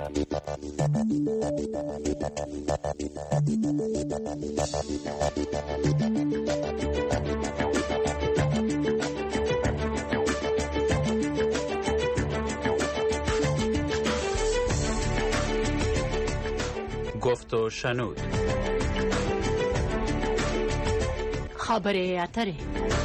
گفت و شنود. خبر اتری.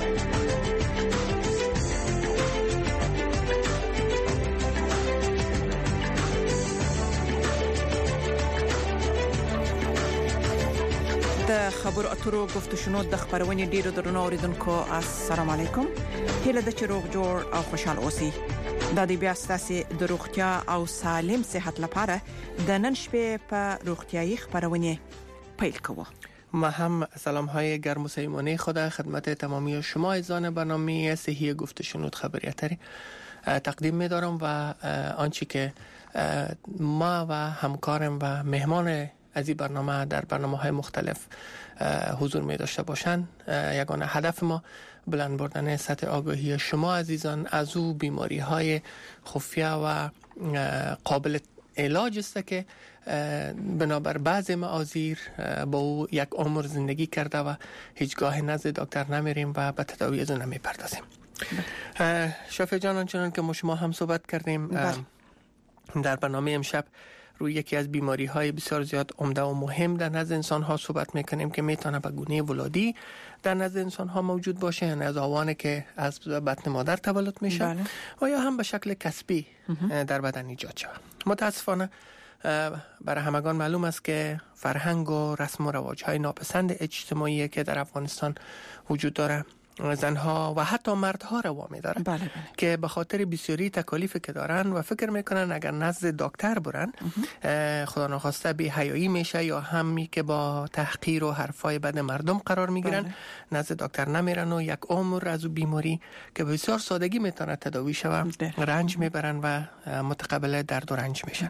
د خبر اترو گفت و شنود د خبرونې ډیرو درنو اوریدونکو السلام علیکم. هیله د چروغ جوړ او خوشحال اوسئ. د دې بیا ستاسو د روغتیا او سالم صحت لپاره د نن شپې په روغتیايي خبرونه پیل کوو. ما هم سلام های گرم و صمیمانه خدا خدمت تمامی شما عزیزان برنامه صحی گفت و شنود خبریاتری تقدیم می دارم و آنچه که ما و همکارم و مهمان از این برنامه در برنامه‌های مختلف حضور می داشته باشند، یگانه هدف ما بلند بردن سطح آگاهی شما عزیزان از او بیماری‌های خفیه و قابل علاج است که بنابر بعض معاذیر با او یک عمر زندگی کرده و هیچگاه نزد دکتر نمیریم و به تداوی از اون نمیپردازیم. شافعی جان، آنچنان که ما شما هم صحبت کردیم در برنامه امشب روی یکی از بیماری‌های بسیار زیاد عمده و مهم در نزد انسان‌ها صحبت می‌کنیم که میتونه به گونه ولادی در نزد انسان‌ها موجود باشه، یعنی از آوانی که از بطن مادر تولد میشه و یا هم به شکل کسبی در بدن ایجاد شود. متاسفانه برای همگان معلوم است که فرهنگ و رسم و رواج‌های ناپسند اجتماعی که در افغانستان وجود داره زنها و حتی مردها را وامی داره که به خاطر بسیاری تکالیفی که دارن و فکر میکنن اگر نزد دکتر برن خدا نخواسته بی حیایی میشه یا همی که با تحقیر و حرفای بد مردم قرار میگیرن نزد دکتر نمیرن و یک عمر از بیماری که بسیار سادگی میتونه تداوی شوه رنج میبرن و متقبل درد و رنج میشه.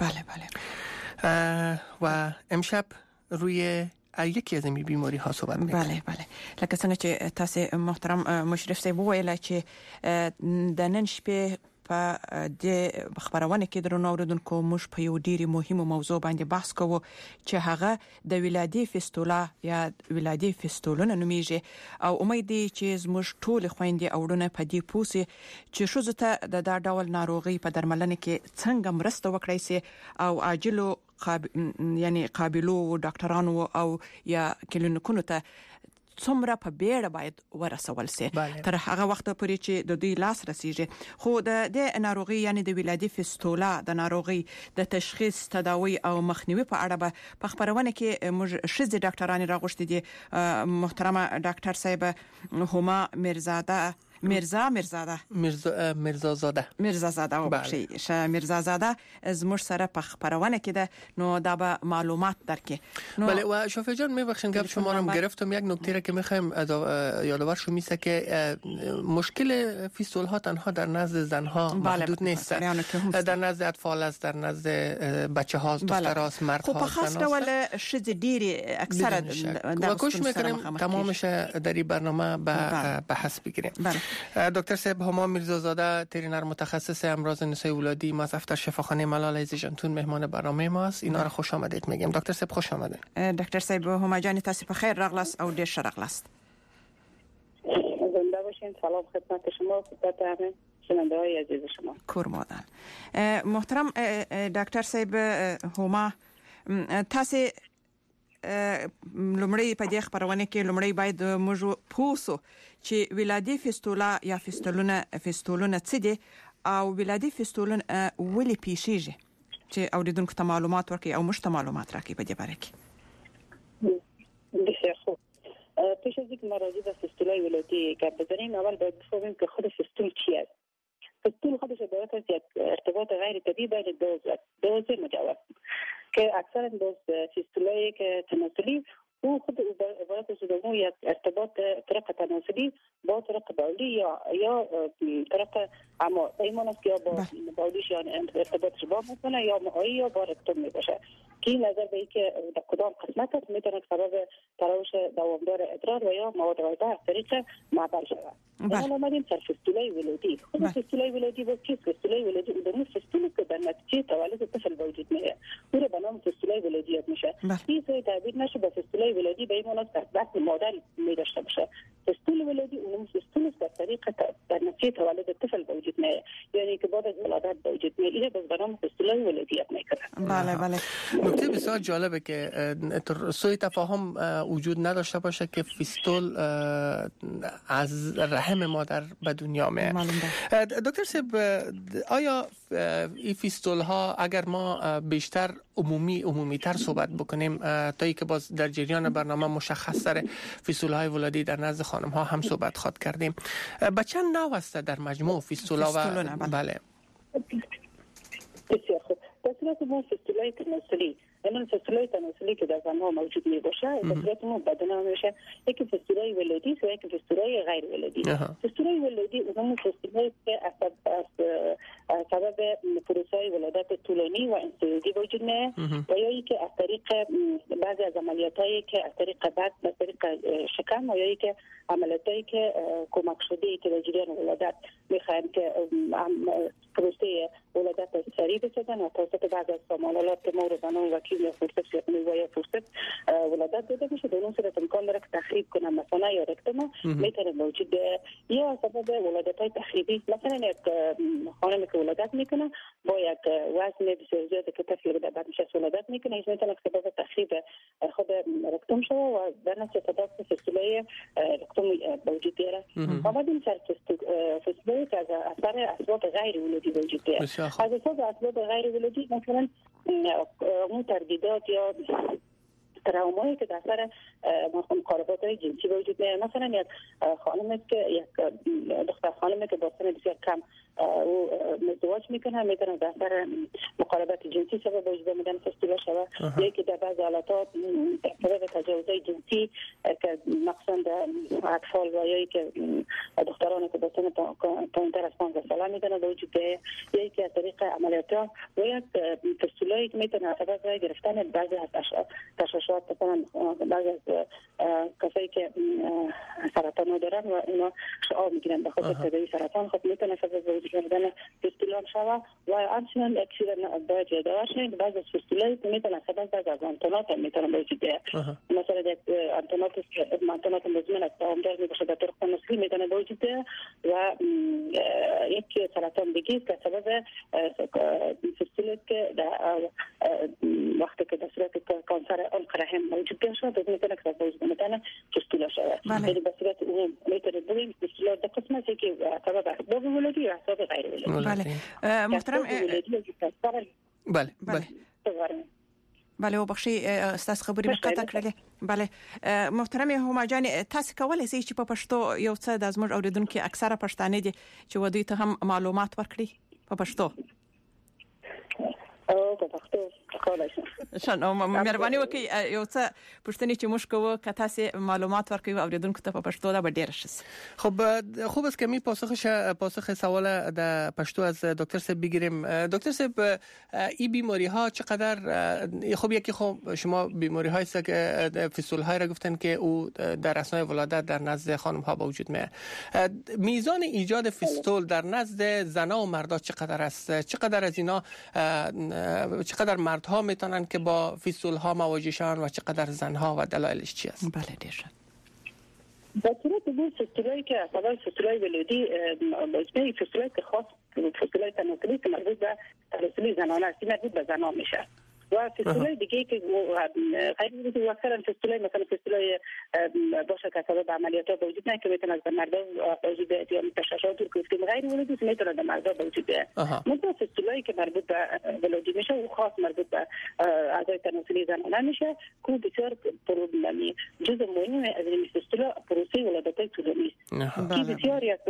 و امشب روی یکی از این بیماری ها صحبت می‌کنیم. بله لکه څنګه چې تاسو محترم مشرف صاحب وویل چې د نن شپې په د خبرونه کې درنو اوریدونکو موږ په یو ډیره مهمه موضوع باندې بحث کوو چې هغه د ولادي فستولا یا ولادي فستولونه نومیږي او امید دی چې زموږ ټول خويندې اورونه په دې پوسې چې شوزه ته د ډول ناروغي په درملنه کې څنګه مرسته وکړي سي او عاجلو یعنی قابلو ډاکټرانو او یا کلینیکونو ته څومره په بیړه باید ورسول سي تر هغه وخت پورې چې د دوی لاس رسیږي. خو د ناروغي یعنی د ولادي فستولا د ناروغي د تشخیص، تداوی او مخنیوي په اړه په خبرونه کې موږ شذ ډاکټرانو راغوښتي دي. محترمه ډاکټر صاحب هما میرزازاده او بخشي میرزازاده زموږ سره په خبرونه کې ده، نو دا به معلومات درکې. بله و شافعی جان میبخشین گپ شما رو گرفتم. یک نکته را که میخوایم یادآور شو میسه که مشکل فیستول ها تنها در نزد زنها محدود نیست، در نزد اطفال است، در نزد بچه ها، دختر هاست، مرد ها. خب خاص ډول شذ ډیری اکثر و کوشش میکنیم تمامش در این برنامه به بحث بگیریم. دکتر صاحب هما میرزازاده ترینر متخصص امراض نسای ولادی ما از دفتر شفاخانه ملال عزیزجانتون مهمان برنامه ماست. اینا رو خوش آمدید میگیم. دکتر صاحب خوش آمدید. دکتر صاحب هما جان تاسو په خیر راغلاست او ډیر ښه راغلاست. زنده باشین. سلام خدمت شما، خدمت همه شنونده‌های عزیز شما. کورمادان. محترم دکتر صاحب هما تاسو لومړی په دې خبرونه کې لومړی باید موږ پوسو چې ولادي فستولا یا فستولونه څه دي او ولادي فستولونه ولې پیښیږي چې اوریدونکو ته معلومات ورکړي او موږ ته معلومات راکړي په دې باره کې. بسیار خوب. پیش از اینکه راجع به فستولای ولادی گپ بزنیم اول باید بفهمیم که خود فستول چی است. فستول خودش عبارت از یک ارتباط غیر طبیعی بین دوز مجوز که اکثرا دوز فستولایی که تناسلی او خود عبارت از یک ارتباط طرق تناسلی با طرق بولی یا طرق ایمان است که یا با بولیش یا ارتباطش با میکنه یا معایی یا با رکتوم میباشه که نظر به اینکه در کدام قسمت است میتونه سبب تراوش دوامدار ادرار و یا مواد غذایی از طریق معدل شود. حالا اومدیم سر فستولای ولادی. خود فستولای ولادی با چیست؟ فستولای ولادی اون فستولی که در نتیجه تولد طفل وجود میاد این سوی تعبیر نشه به فستولای ولادی به این معنی است بطن مادر می داشته باشه. فستول ولادی اون فستول است در طریق در نتیجه تولد طفل به وجود میاد، یعنی که بعد از ولادت به وجود میاد. اینه به نام فستولای ولادی میکنه. بله. نکته بسیار جالبه که سوء تفاهم وجود نداشته باشه که فستول از رحم مادر به دنیا میاد. دکتر صاحب، آیا این فستول ها اگر ما بیشتر عمومی تر صحبت بکنیم تا ای که باز در جریان برنامه مشخص تر فستول های ولادی در نزد خانم ها هم صحبت خواد کردیم، به چند نوع است در مجموع فستول ها؟ بله بسیار خوب. در صورت ما فستولای تناسلی، این فستولای تناسلی که در زنها موجود می باشه، در صورت ما بدن میشه یکی فستولای ولادی و یکی فستولای غیر ولادی. فستولای ولادی اون فستولایی که از سبب پروسه ولادت طولانی و انسولینی وجود میاد و یا ای که از طریق بعضی از عملیاتایی که از طریق بطن، از طریق شکم و یا ای که عملیاتی که کمک شده که در جریان ولادت میخوایم که پروسه ولادت سریع بسازن و توسط بعضی از سامانالات که ما رو زنان وکیل یا فرصت یا فرصت ولادت داده میشه، در اون صورت امکان داره که تخریب کنه مثلا یا رکتما میتونه موجود یا سبب ولادت‌های تخریبی، مثلا یک خانمی که ولادت میکنه با یک وزن بسیار زیادی که طفلی رو بعد میشه ولادت میکنه، این میتونه سبب تخریب خود رکتم شده و در نتیجه فستولای رکتم موجود داره. و بعد این فستولای که از اثر اسباب غیر ولادی وجود داره. از اسباب غیر ولادی مثلا تردیدات یا تراومایی که در اثر مقاربات جنسی وجود میاد، مثلا یک خانمی که یک دختر خانمی که با سن بسیار کم او ازدواج میکنه، میتونه در اثر مقاربات جنسی سبب وجود آمدن فستول شود، یا که در بعض حالات سبب تجاوزهای جنسی که مخصوصا در اطفال و یا که دختران که با سن پایینتر از 15 ساله میتونه وجود بیاید، یا که از طریق عملیات و یک فستولایی که میتونه سبب گرفتن بعضی از تشخیصات، مثلا بعضی از کسایی که سرطان دارن و اینا شعاع میگیرن به خاطر تداوی سرطان، خب میتونه سبب وجود آمدن فستول شود. و همچنین یک چیز باید یادآور شید، بعضی از فستولایی که میتونه سبب بعضی از آنتونات میتونه وجود بیاید، مثلا یک آنتونات مزمن از دامدار میباشه در طرق تناسلی میتونه وجود بیاید و یک سرطان دیگه که سبب فستول که وقتی که در صورت کانسر رحم موجود بشه میتونه که وجود آمدن فستول شود. یعنی به صورت عموم میتونه بگیم فستول در قسمتی که سبب اسباب ولادی و اسباب غیر ولادی. بله محترم. بله و بخشي استاذ خبري مقاطع کړل. بله محترم هما جان، تاسو کولای شئ چې په پښتو یو څه د زموږ اوریدونکو اکثره پښتانه دي چې ودی ته هم معلومات ورکړي په پښتو؟ او په پښتو کولای شم. شنو مهرباني وکړئ یو څه پښتني چې موږ کوو که تاسو معلومات ورکړئ اوریدونکو ته په پښتو دا به ډیر ښه. خب خوب است که می پاسخ سوال در پښتو از دکتر صاحب بگیریم. دکتر صاحب، این بیماری ها چقدر خب یکی خب شما بیماری هایی است که فستول های را گفتن که او در اثنای ولادت در نزد خانم ها به وجود میاد، میزان ایجاد فستول در نزد زنا و مردا چقدر است؟ چقدر از اینا چقدر مردها میتونن که با فستول ها مواجه شون و چقدر زنها و دلایلش چی است؟ بله دیشان در صورت بود فستولایی که اول فستولای ولادی بازمه فستولایی که خاص فستولای تناسلی که مربوط به تناسلی زنانه است، مربوط به زنان میشه و فستولای دیگه که غیر ولادی و اکثرا فستولای مثلا فستولای باشه که سبب عملیات به وجود نیاد که میتونه از مردا وجود بیاد یا تشخیصات که گفتیم غیر ولادی میتونه در مردا به وجود بیاد. مثلا فستولایی که مربوط به ولادی میشه و خاص مربوط به اعضای تناسلی زنانه میشه که بسیار پروبلمی جزء مهم از این فستولا پروسه ولادت طولانی است که بسیار یک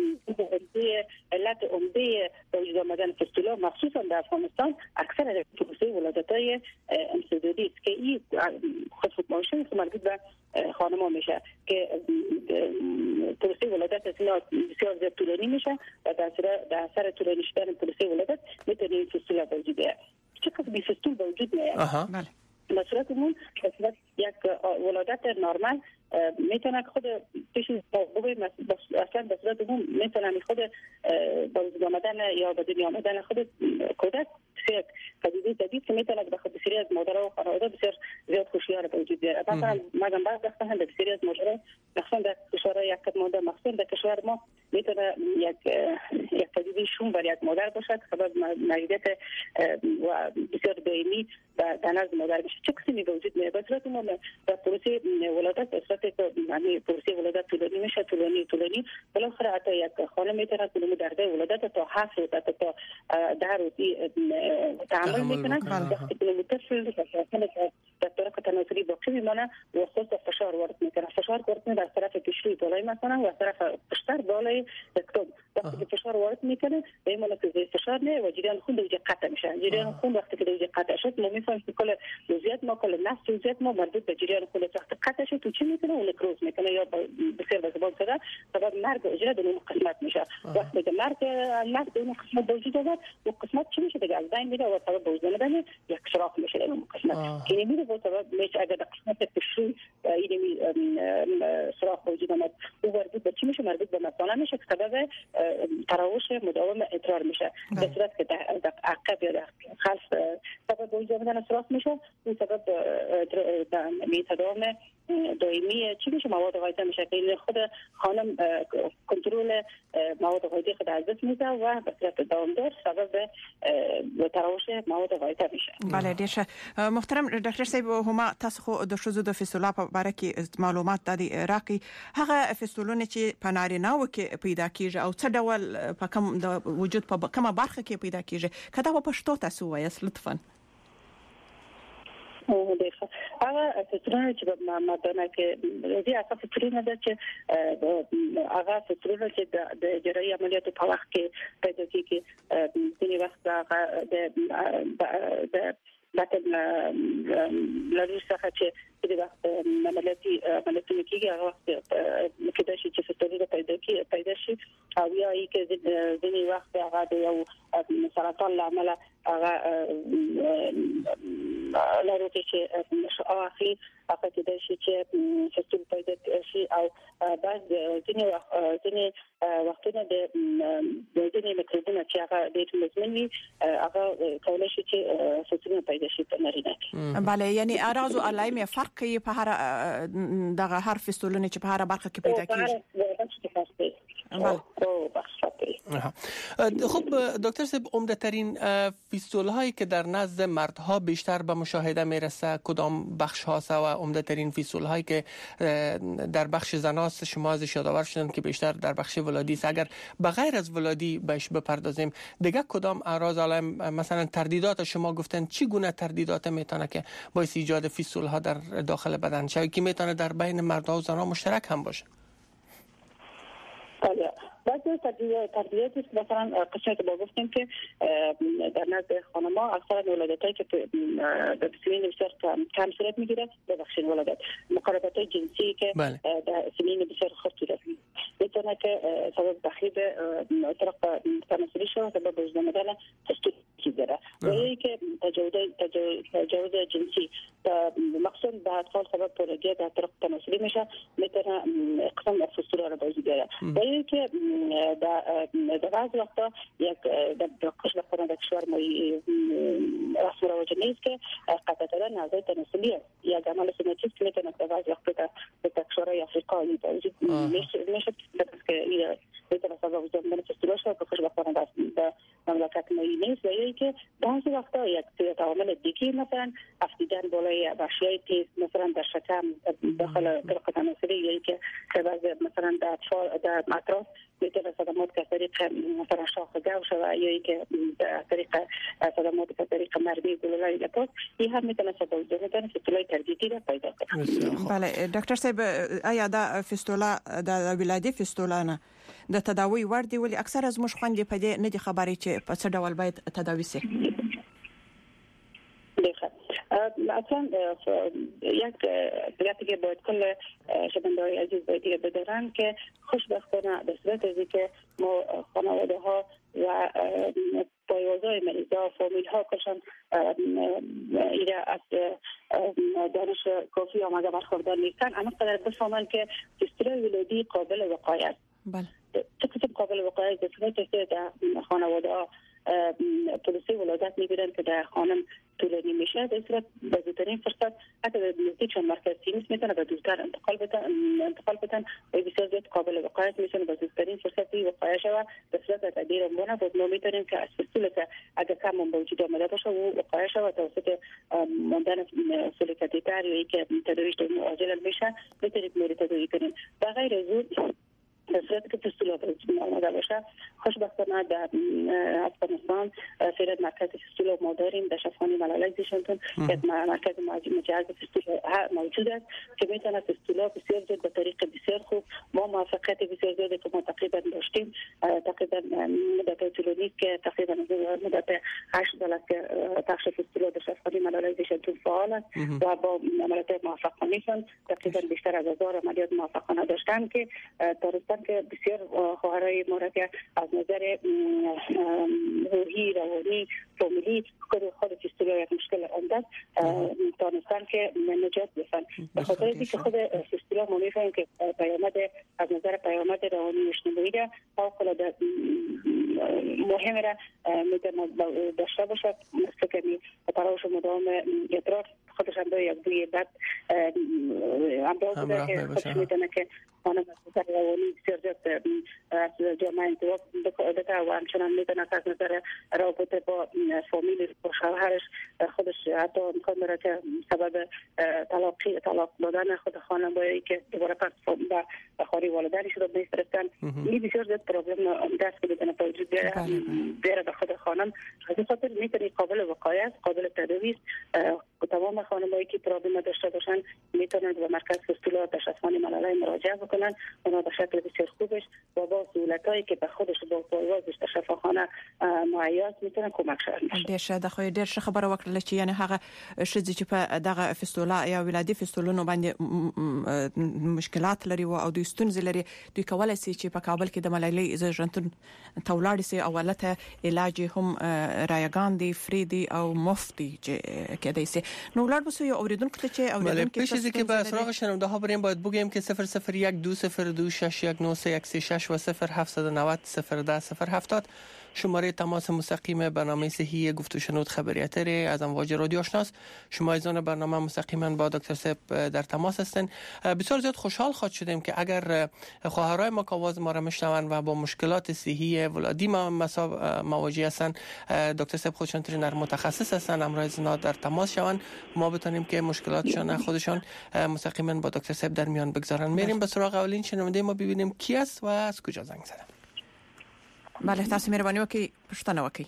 علت عمده به وجود آمدن فستولا مخصوصا در افغانستان اکثر پروسه ولادت‌های انسدادی است که این خود فوتماشین مربوط به خانم‌ها میشه که پروسه ولادت بسیار زیاد طولانی میشه و در اثر طولانی شدن پروسه ولادت میتونه این فستولا به وجود بیاد. چقدر بی فستول به وجود میاد؟ بله به صورت عموم یک ولادت نرمال میتونه خود پیش بگویم اصلا به صورت عموم میتونه خود با وجود آمدن یا به دنیا آمدن خود کودک یک پدیده جدید که میتونه به خود بسیاری از مادرها و خانواده بسیار زیاد خوشیار به وجود بیاره. مثلا مگم بعض وقتا هم بسیاری از ماجرا مخصوصا در کشورهای یک ماده مخصوصا در کشور ما میتونه یک پدیده شوم بر یک مادر باشد سبب موجودیت و بسیار دائمی در نزد مادر بشه. چه قسمی به وجود میاد؟ به صورت ما در پروسه ولادت به صورت یعنی پروسه ولادت طولانی میشه طولانی بالاخره حتی یک خانم میتونه طول مدت ولادت تا 7 روز تا 10 روز تحمل میکنه. وقتی که متصل در طرف تناسلی باقی میمونه و خود فشار وارد میکنه. فشار وارد میکنه از طرف پیشروی بالای مثلا و از طرف پشتر بالای اکتوب. وقتی که فشار وارد میکنه به این معنی که فشار نه و جریان خون دیگه قطع میشه. جریان خون وقتی که دیگه قطع شد ما میفهمیم که کل وضعیت ما کل نفس وضعیت ما مربوط به جریان خون وقتی قطع شد تو چی میکنه اون نکروز میکنه یا بسیار به زبان ساده سبب مرگ اجرا در اون قسمت میشه. وقتی که مرگ در اون قسمت به وجود اومد اون قسمت چی میشه دیگه از بین میره و سبب به وجود اومدن یک سوراخ میشه در اون قسمت که نمیره به سبب میشه اگر در قسمت پیشروی این سوراخ به وجود اومد او مربوط به چی میشه؟ مربوط به مثانه میشه که سبب تراوش مداوم ادرار میشه. به صورت که در عقب یا در خلف سبب به وجود اومدن سوراخ میشه اون سبب تداوم دائمی چی میشه؟ مواد غایطه میشه که خود خانم کنترل مواد غایطه خود از دست میده و به صورت دامدار سبب تراوش مواد غایطه میشه. بله دیشه محترم دکتر صاحب هما تاسو خو د شوزو د فیستولا په اړه کې معلومات دادي راکې هغه فیستولونه چې په نارینه‌و کې پیدا کیږي او څه ډول په کوم د وجود په کومه برخه کې پیدا کیږي کدا په پښتو تاسو وایاست لطفا. هغه فیستولونه چې مادونه کې دي هغه فیستولونه ده چې هغه فیستولونه چې د جراحي عملیاتو په وخت کې پیدا کیږي ځینې وخت هغه د لکه لاري څخه چې د وخت عملیاتونه کیږي هغه وخت کې د شي چې فیستولونه پیدا شي او یا چې ځینې وخت هغه د یو سرطان لامل هغه لاري چې اخلي هغه کې د شي چې فیستول پیدا شي او بعض ځینې وختونه د ځینې میکروبونو چې هغه د مزمن وي هغه کولای شي چې فیستولونه پیدا شي په نارینه کې. بله یعنی اراز او علائم فرق کوي په هر دغه هر فیستولونه چې په هر برخه کې پیدا کیږي. خب دکتر صاحب عمده ترین فیستول هایی که در نزد مردها بیشتر به مشاهده میرسه کدام بخش هاست و عمده ترین فیستول هایی که در بخش زناست شما ازش یادآور شدن که بیشتر در بخش ولادی است؟ اگر به غیر از ولادی بهش بپردازیم دیگه کدام اعراض علائم مثلا تردیدات شما گفتن چی گونه تردیدات میتونه که باعث ایجاد فیستول ها در داخل بدن شه که میتونه در بین مرد و زنان مشترک هم باشه؟ بعضی تردیداتی که مثلا قسمتی که با گفتیم که در نزد خانم‌ها اکثر ولادتایی که به سنین بسیار کم صورت میگیره ببخشید ولادت مقاربت‌های جنسی که در سنین بسیار خرد صورت میتونه که سبب تخریب طرق تناسلی شود سبب به وجود آمدن فیستول داره و اینکه تجاوز جنسی مخصوصا در اطفال سبب پرگی در طرق تناسلی میشه میتونه قسم فیستول را به وجود بیاره و اینکه در بعض وقتا یک در کشور ما رسم و رواج نیست که قطع کردن اعضای تناسلی یک عمل سنتی است که میتونه در بعض وقتا در کشورهای آفریقایی به وجود میشه که میتونه سبب وجود آمدن فیستول شود که خوشبختانه در مملکت ما نیست و یا که بعضی وقتا یک عوامل دیگه مثلا افزایش بالای اشیاء تیز مثلا در شکم داخل طرق تناسلی یا که بعضی مثلا در اطفال در اطراف میتونه صدمات که طریق مثلا شاخ گوش و یا که در طریق صدمات که طریق مرمی گلوله لپاس این هم میتونه سبب وجود آمدن فیستولای تردیدی را پیدا کنه. بله دکتر صاحب آیا دا فیستولا د ولادي فیستولا نه د تداوی ور دی ولی اکثر از موږ خوندې په دې نه دي خبرې چې په څه ډول باید تداوی شي؟ اصلا یک بلیتی که باید کل شنونده‌های عزیز باید بدارن که خوشبختانه به صورت ازی که ما خانواده ها و پایوازهای مریضا فامیل ها کشان ایره از دانش کافی آماده برخوردار نیستن، اما قدر بفهمن که فیستولای ولادی قابل وقایه است. بله. چقدر قابل وقایه است؟ که در خانواده ها پلیسی ولادت میگیرن که در خانم طولانی میشه، به صورت به زودترین فرصت حتی به نزدیک چون مرکز سینیس میتونه به دورتر انتقال بدن و بسیار زیاد قابل وقایه میتونه به زودترین فرصتی وقایه شود به صورت تدبیر امونه. باز ما میتونیم که از فیستول که اگر کم به وجود آمده باشه و وقایه شود توسط ماندن اصول کاتیتر یا اینکه تداویش عاجل میشه میتونیم میری تداوی کنیم. و غیر از اون در صورتی که فیستولا به وجود آمده باشه، خوشبختانه در افغانستان فعلا مرکز فیستولا ما داریم در شفاخانه ملالای زیشانتون یک مرکز مجهز فیستولا موجود است که میتونه فیستولا بسیار زود به طریق بسیار خوب ما موفقیت بسیار زیادی که ما تقریبا داشتیم، تقریبا مدت طولانی که تقریبا مدت 8 سال است که بخش فیستولا در شفاخانه ملالای زیشانتون فعال است و با عملیات موفقانه‌شان تقریبا بیشتر از 1000 عملیات موفقانه داشتن که تا که بسیار خواهرای ما را که از نظر روحی، روانی، فامیلی خود فیستولا یک مشکل عمده دانستن که نجات بدن. به خاطر اینکه خود فیستولا ما می‌فهمیم که پیامد از نظر پیامد روانی و اجتماعی را فوق‌العاده مهم را میتونه داشته باشد، مثل که تراوش مدام ادرار خودش هم به یک بوی بد همراه بوده که خودش میتونه که خانم از روانی بسیار زیاد از جامعه انتباه بده و همچنان میتونه از نظر رابطه با فامیل با شوهرش خودش حتی امکان داره که سبب طلاق دادن خود خانواده که دوباره پس به خاری والدینش رو میفرستن. این بسیار زیاد پروبلم دست که بدن وجود بیاره به خود خانم. از این خاطر میتونه قابل وقایه است، قابل تداوی است. تمام خانمایی که پروبلم داشته باشن میتونن به مرکز فیستولا در شفاخانه ملالای مراجعه بکنن. اونا به شکل بسیار خوبش و با سهولتایی که به خودش با پایوازش در شفاخانه معیار میتونن کمک شون. ډیر ښه خبره وکړه چې یعنی هغه شذ چې په دغه فیستولا یا ولادي فیستولونو باندې مشکلات لري او د ستونزې لري، دوی کولای شي چې په کابل کې د ملالۍ زیږنتون تولاړ سي او ولته علاج هم رایگان دي، فری دي او مفتی کېدای شي. نو ولر بسو یو اوریدونکو ته چې اوریدونکو چیزی که به سراغ شنونده ها بریم باید بگیم که 00120261936 و 0790010070 شماره تماس مستقیم برنامه صحی گفت و شنود خبریاتری از امواج رادیو آشناست. شما ایزان برنامه مستقیما با دکتر صاحب در تماس هستین. بسیار زیاد خوشحال خواهد شدیم که اگر خواهرای ما که آواز ما را میشنون و با مشکلات صحی ولادی مواجه هستن، دکتر صاحب خودشان ترینر متخصص هستن، امروز زنا در تماس شون ما بتونیم که مشکلاتشان خودشان مستقیما با دکتر صاحب در میان بگذارن. میریم به سراغ اولین شنونده ما ببینیم کی است و از کجا زنگ زده. بله، تاسو مهرباني وکړئ پوښتنه وکړئ.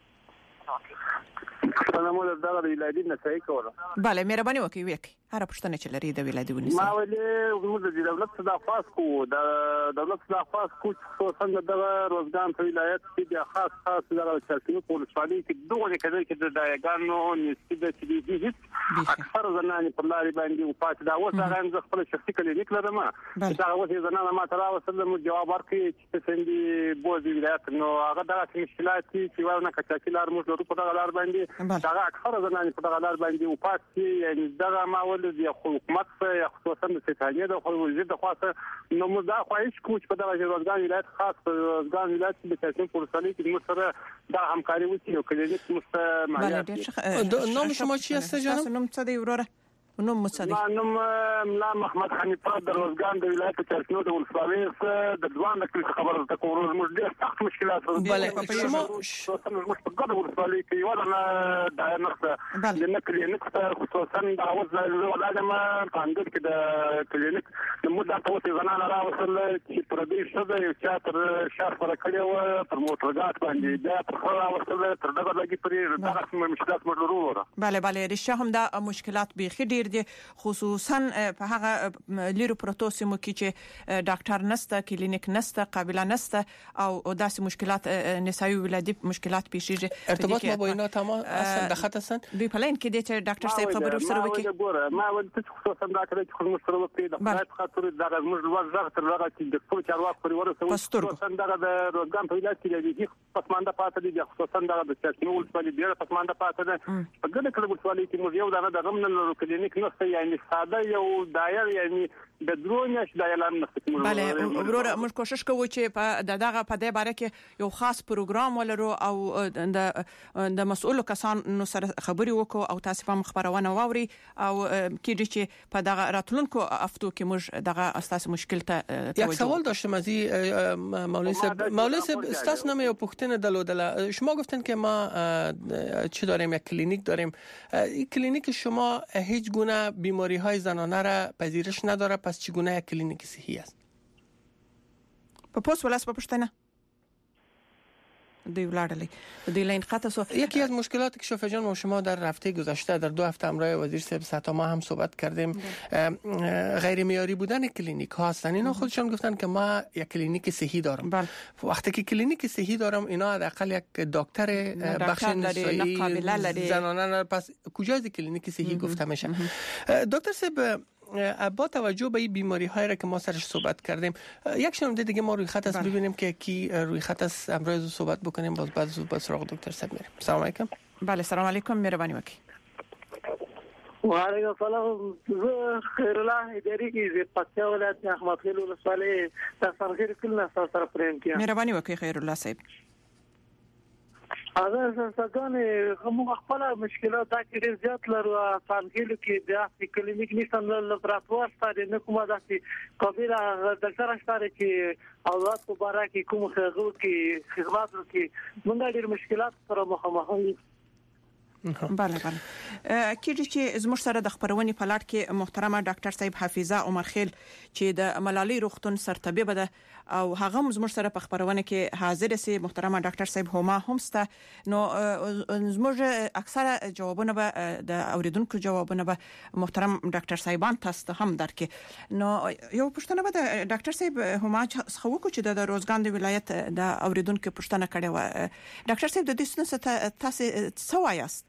سلام علیکم، دا د ولادي نصایح کوله. بله، مهرباني وکړئ هر پوښتنه چې لري د ولادي ونیسه. ما ولې موږ د دولت صدا خاص کو د دولت صدا خاص کو خصوصا د روزګان په ولایت کې د خاص د چرکینو پولیسوالي کې دوه کډه کې د دایګانو نسبت د دې هیڅ اکثر زنانه په لاري باندې او پات دا اوس هغه هم خپل شخصي کلینیک لرم دا اوس زنانه ما ترا وسلم جواب ورکړي چې څنګه بوزي ولایت نو هغه د مشکلات چې ونه کچاکلار موږ ورو په دغه لار باندې دا اکثر زنانه په دغه لار باندې او پات یعنی دغه ما د حکومت یا خصوصا د ستانیه د وزیر د خاصه نو مزه خواهش کوم په دغه روزګان ولایت خاص روزګان ولایت د تاسیس پروسالي کې مستره دا همکاري وکړي او کلیدیک مستمعیت. نام شما چی است جناب؟ نام څه دی وروره؟ نوم مصدق نوم ملا محمد حنیفه د روزګان د ولایت چرچنو د ولسوالۍ د ځوان د خبرو د کورونو موږ ډېر سخت مشکلات بله شما موږ په ګډه ولسوالۍ کې ورنه د نقطه د کلینیک خصوصا د اوس ولادت ما پاندر کې د کلینیک د موږ د توسي زنانه راوصل چې پر دې شته یو چاتر شهر پر کړي و پر موټرګات باندې دا پر راوصل تر دغه لګي پرې دغه مشکلات موږ وروره. بله رښتیا هم دا مشکلات بيخي ډیر دي، خصوصا په هغه لیرو پروتو سیمو کې چې ډاکټر نسته، کلینیک نسته، قابله نسته او داسې مشکلات نسایي ولادي مشکلات پیښیږي. ارتباط ما با اینا تمام اصلا دخت هستن دوی پلان کې دي چې ډاکټر صاحب خبرو سره وکړي. ما ول ته خصوصا دا کړی چې خدمت سره وکړي د خدای خاطر دا موږ ورځ تر هغه چې د ټول چارواکو پرې ورسوي خصوصا دا د روزګان په ولایت کې د پسمانده پاتې دي خصوصا د چرچینو ولسوالۍ ډیره پسمانده پاتې ده په ګډه کله ولسوالۍ کې موږ یو د غم نه لرو کلینیک نشته یعنی ساده یو دایر یعنی د درونش د اعلان نشته. بله ورور موږ کوشش کوو چې په دغه په دې باره کې یو خاص پروګرام ولرو او د مسؤل کسانو سره خبري وکړو او تاسو په خبرونه واوري او کېږي چې په دغه راتلونکو هفتو کې موږ دغه اساس مشکل ته یک سوال داشتم از مولوی صاحب استاس نام یا پختن دلودلا شما گفتن که ما چی داریم یک کلینیک داریم این کلینیک شما هیچ گونه بیماری های زنانه را پذیرش نداره پس چگونه یک کلینیک صحی است؟ په پوس ولاس په پښتنه دی ولاړلې د لین خطا سو یکی از مشکلاتی که شوفه جان ما شما در هفته گذشته در 2 هفته همراه وزیر صاحب ستا ما هم صحبت کردیم غیر معیاری بودن کلینیک ها هستن. اینا خودشان گفتن که ما یک کلینیک صحی دارم. وقتی که کلینیک صحی دارم اینا حداقل یک دکتر بخش نسایی زنانه پس کجا از کلینیک صحی گفته میشه؟ دکتر صاحب با توجه به این بیماری هایی را که ما سرش صحبت کردیم یک شنونده دیگه ما روی خط است ببینیم که کی روی خط است امروز صحبت بکنیم باز بعد زود با سراغ دکتر صاحب میریم. سلام علیکم. بله سلام علیکم مهربانی وکي. و علیکم السلام. خیر الله اداري کې پکتیا ولایت احمد خیل ولسوالۍ تاسو خیر کله تاسو سره پرېم کیا. مهربانی وکي خیر الله صاحب. اگر څنګه کوم خپل مشکلات دا کې ډېر زیات لرو فانګلو کې د کلینیک نشم لابراتوار ستاره نه کومه داسې قابل ډاکټر ستاره کې اولاد مبارک کوم خغو کې خدمات کې موږ ډېر مشکلات سره مخامخ یو. بله کېږي چې زموږ سره د خبرونې په لړ کې محترمه ډاکټر صاحب حافظه عمر خیل چې د ملالۍ روغتون سرطبيب ده او هغه زموږ سره په خبرونه کې حاضر سي. محترمه ډاکټر صاحب هما همسته نو زموږ اکثره جوابونه به د اوریدونکو جوابونه به محترم ډاکټر صاحبان تاسو هم درکې. نو یو پښتنه به د ډاکټر صاحب هما څخه وکړو چې د روزګان د ولایت د اوریدونکو پښتنه کړي و. ډاکټر صاحب د دې څه تاسو څه وایاست؟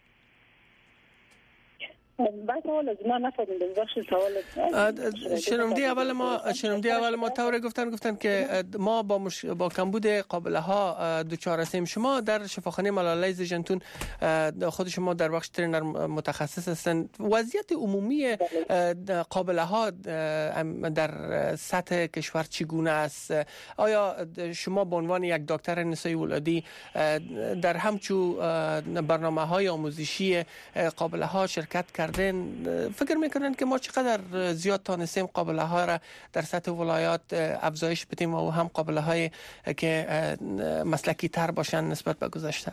شنونده اول ما طور گفتن که ما با کمبود قابله ها دچار هستیم. شما در شفاخانه ملالۍ زیجنتون خود شما در بخش ترینر متخصص هستند. وضعیت عمومی قابله ها در سطح کشور چگونه است؟ آیا شما به عنوان یک دکتر نسایی ولادی در همچو برنامه‌های آموزشی قابله ها شرکت کردین؟ فکر میکنن که ما چقدر زیاد تانستیم قابله ها را در سطح ولایات افزایش بدیم و هم قابله های که مسلکی تر باشن نسبت به گذشته؟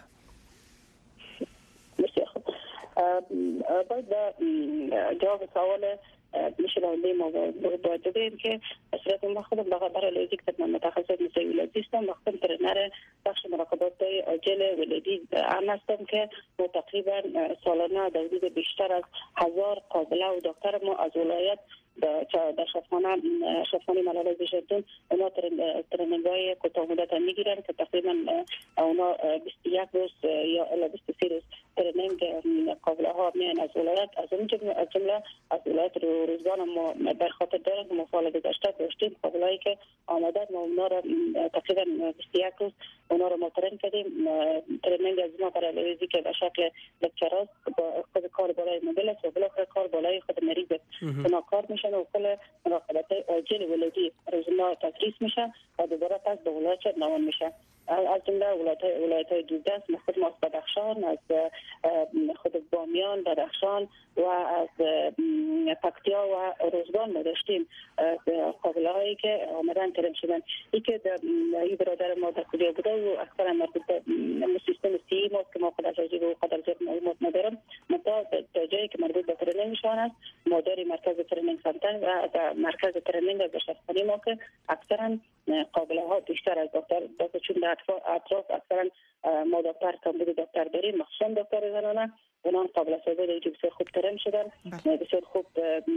باید جواب سوال میشه راندیم و باید بگیم که صورت ما خودم برای لوزیک تدمن متخصص نسایی ولادی هستم و خودم ترینر بخش مراقبات عاجل ولادی عام هستم که ما تقریبا سالانه در حدود بیشتر از 1000 قابله و دکتر ما از ولایت در شفاخانه ملالۍ زیجنتون اونا تریننگ‌های کوتاه مدت میگیرن که تقریبا اونا 21 روز یا الی 23 روز تریننگ قابله ها میان از ولایت از جمله از ولایت روزگان ما در خاطر داریم که ما سال گذشته داشتیم قابله‌ای که آمدن ما اونا را تقریبا 21 روز اونا را ما ترین کردیم. تریننگ از ما برای لوزی که به شکل لکچراست با خود کار بالای مدل است و بالاخره کار بالای خود مریض اونا کار میشن و کل مراقبت عاجل ولادی روزانه تدریس میشه و دوباره پس به ولایت روان میشه. از جمله ولایت‌های دوده خود ما از بدخشان، از خود بامیان، بدخشان و از پکتیا و روزگان ما داشتیم قابله‌هایی که آمدن ترین شدن. این که این برادر ما در کجا بوده و اکثر مربوط به سیستم سی ما که ما قدر راجع به قدر زیاد معلومات ندارم. مثلا در جایی که مربوط به ترینینگ میشن است ما داریم مرکز ترینینگ سنتر و در مرکز ترینینگ از شفاخانه ما که اکثرا قابله‌ها بیشتر از دکتر چون در اطراف اکثرا ما دکتر کمبود دکتر داریم، مخصوصا دکتر زنانه اونان قابل استفاده که بسیار خوب ترین شدن بسیار خوب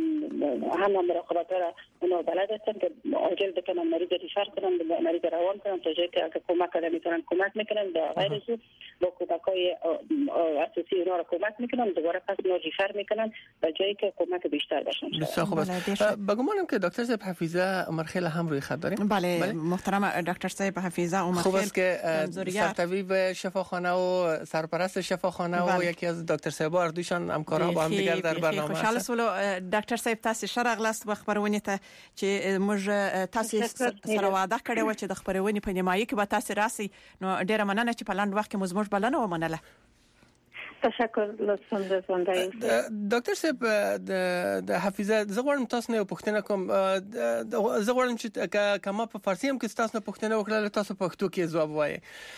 هم مراقبت را اونا بلد هستن که عاجل بکنن مریض ریفر کنن مریض روان کنن تا جایی که اگه کمک کنن میتونن کمک میکنن در غیر از با کمک‌های اساسی اونا را کمک میکنن دوباره پس اونا ریفر میکنن تا جایی که کمک بیشتر بشن. بسیار خوب است. بگمانم که دکتر صاحب حفیظه عمرخیل هم روی خط داریم. بله محترم دکتر صاحب حفیظه عمرخیل خوب است که سرطبیب شفاخانه و سرپرست شفاخانه و یکی از دکتر صاحب اردوشان همکارا با هم دیگر در برنامه خوشحال سولو دکتر صاحب تاسو شرغلاست په خبرونه ته چې موږ تاسو سره وعده کړې و چې د خبرونه په نیمایي کې به تاسو راسي نو ډیره مننه چې په لاند وخت کې موږ بلنه ومنله. تشکر لطفا زنده دکتر صاحب د حفیظه زغورم تاسو نه پوښتنه کوم زغورم چې کما په فارسی هم کې تاسو نه پوښتنه وکړه تاسو په پښتو کې جواب وایي.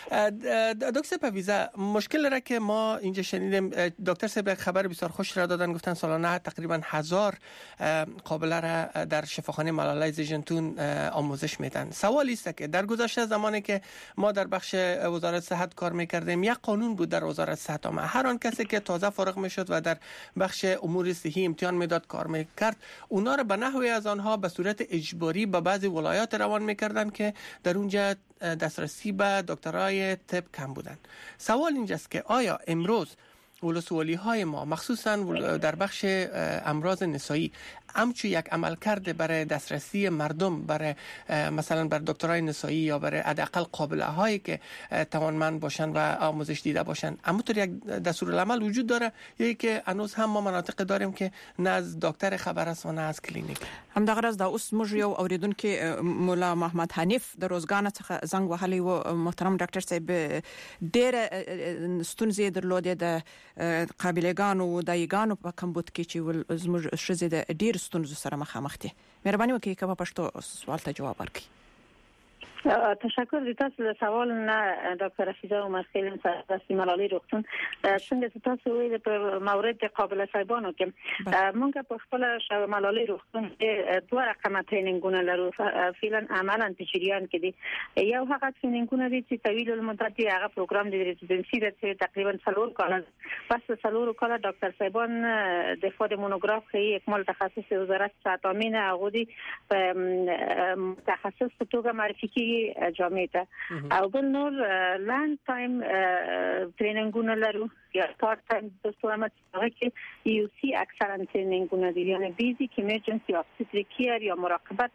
دکتر صاحب حفیظه مشکل را که ما اینجا شنیدیم دکتر صاحب خبر بسیار خوش را دادن گفتن سالانه تقریبا 1000 قابله را در شفاخانه ملالای زیجنتون آموزش میدن. سوالی است که در گذشته زمانی که ما در بخش وزارت صحت کار میکردیم یک قانون بود در وزارت صحت هر کسی که تازه فارغ میشد و در بخش امور صحی امتحان میداد کار میکرد اونا رو به نحوی از آنها به صورت اجباری به بعضی ولایات روان میکردن که در اونجا دسترسی به دکترای طب کم بودن. سوال اینجاست که آیا امروز ولسوالی های ما مخصوصا در بخش امراض نسایی همچون یک عمل کرده برای دسترسی مردم برای مثلا بر دکترای نسایی یا برای حداقل قابله هایی که توانمند باشن و آموزش دیده باشن همونطور یک دستورالعمل وجود داره یا که هنوز هم ما مناطق داریم که نه از دکتر خبر است و نه از کلینیک. هم دغه راز د اوس موږ یو اوریدونکو مولا محمد حنیف د روزګان څخه زنګ وهلی و محترم ډاکټر صاحب ډېر ستونزې درلودې د قابلګانو دایګانو په کمبود کې چې زموږ شزه د ډېر ستونزو سره مخامخ دي. مهرباني وکړئ که په پښتو سوال ته جواب ورکړئ. تشکر د تاسو له سوال نه ډاکټر حفیظه عمرخیل سرپرست ملالۍ روغتون څنګه تاسو ویل په مورد قابل صاحبانو کې موږ په خپل ملالۍ روغتون کې دوه رقمه ټریننګونه لرو فعلا عملاً په جریان کې دي. یو هغه ټریننګونه دي چې طویل المدت دی هغه پروګرام د ریزیدنسي د تقریبا 4 کال پس 4 کال ډاکټر صاحبان د فود مونوګراف کې اکمال تخصص وزارت صحت امین هغه دي تخصص په توګه معرفي کی جامعه ته او بل نور لانګ ټایم ټریننګونه لرو یا پارت ټایم د سلامت هغه کې یو سی اکثرا ټریننګونه دي یعنی بیزیک ایمرجنسي اوبستریک کیر یا مراقبت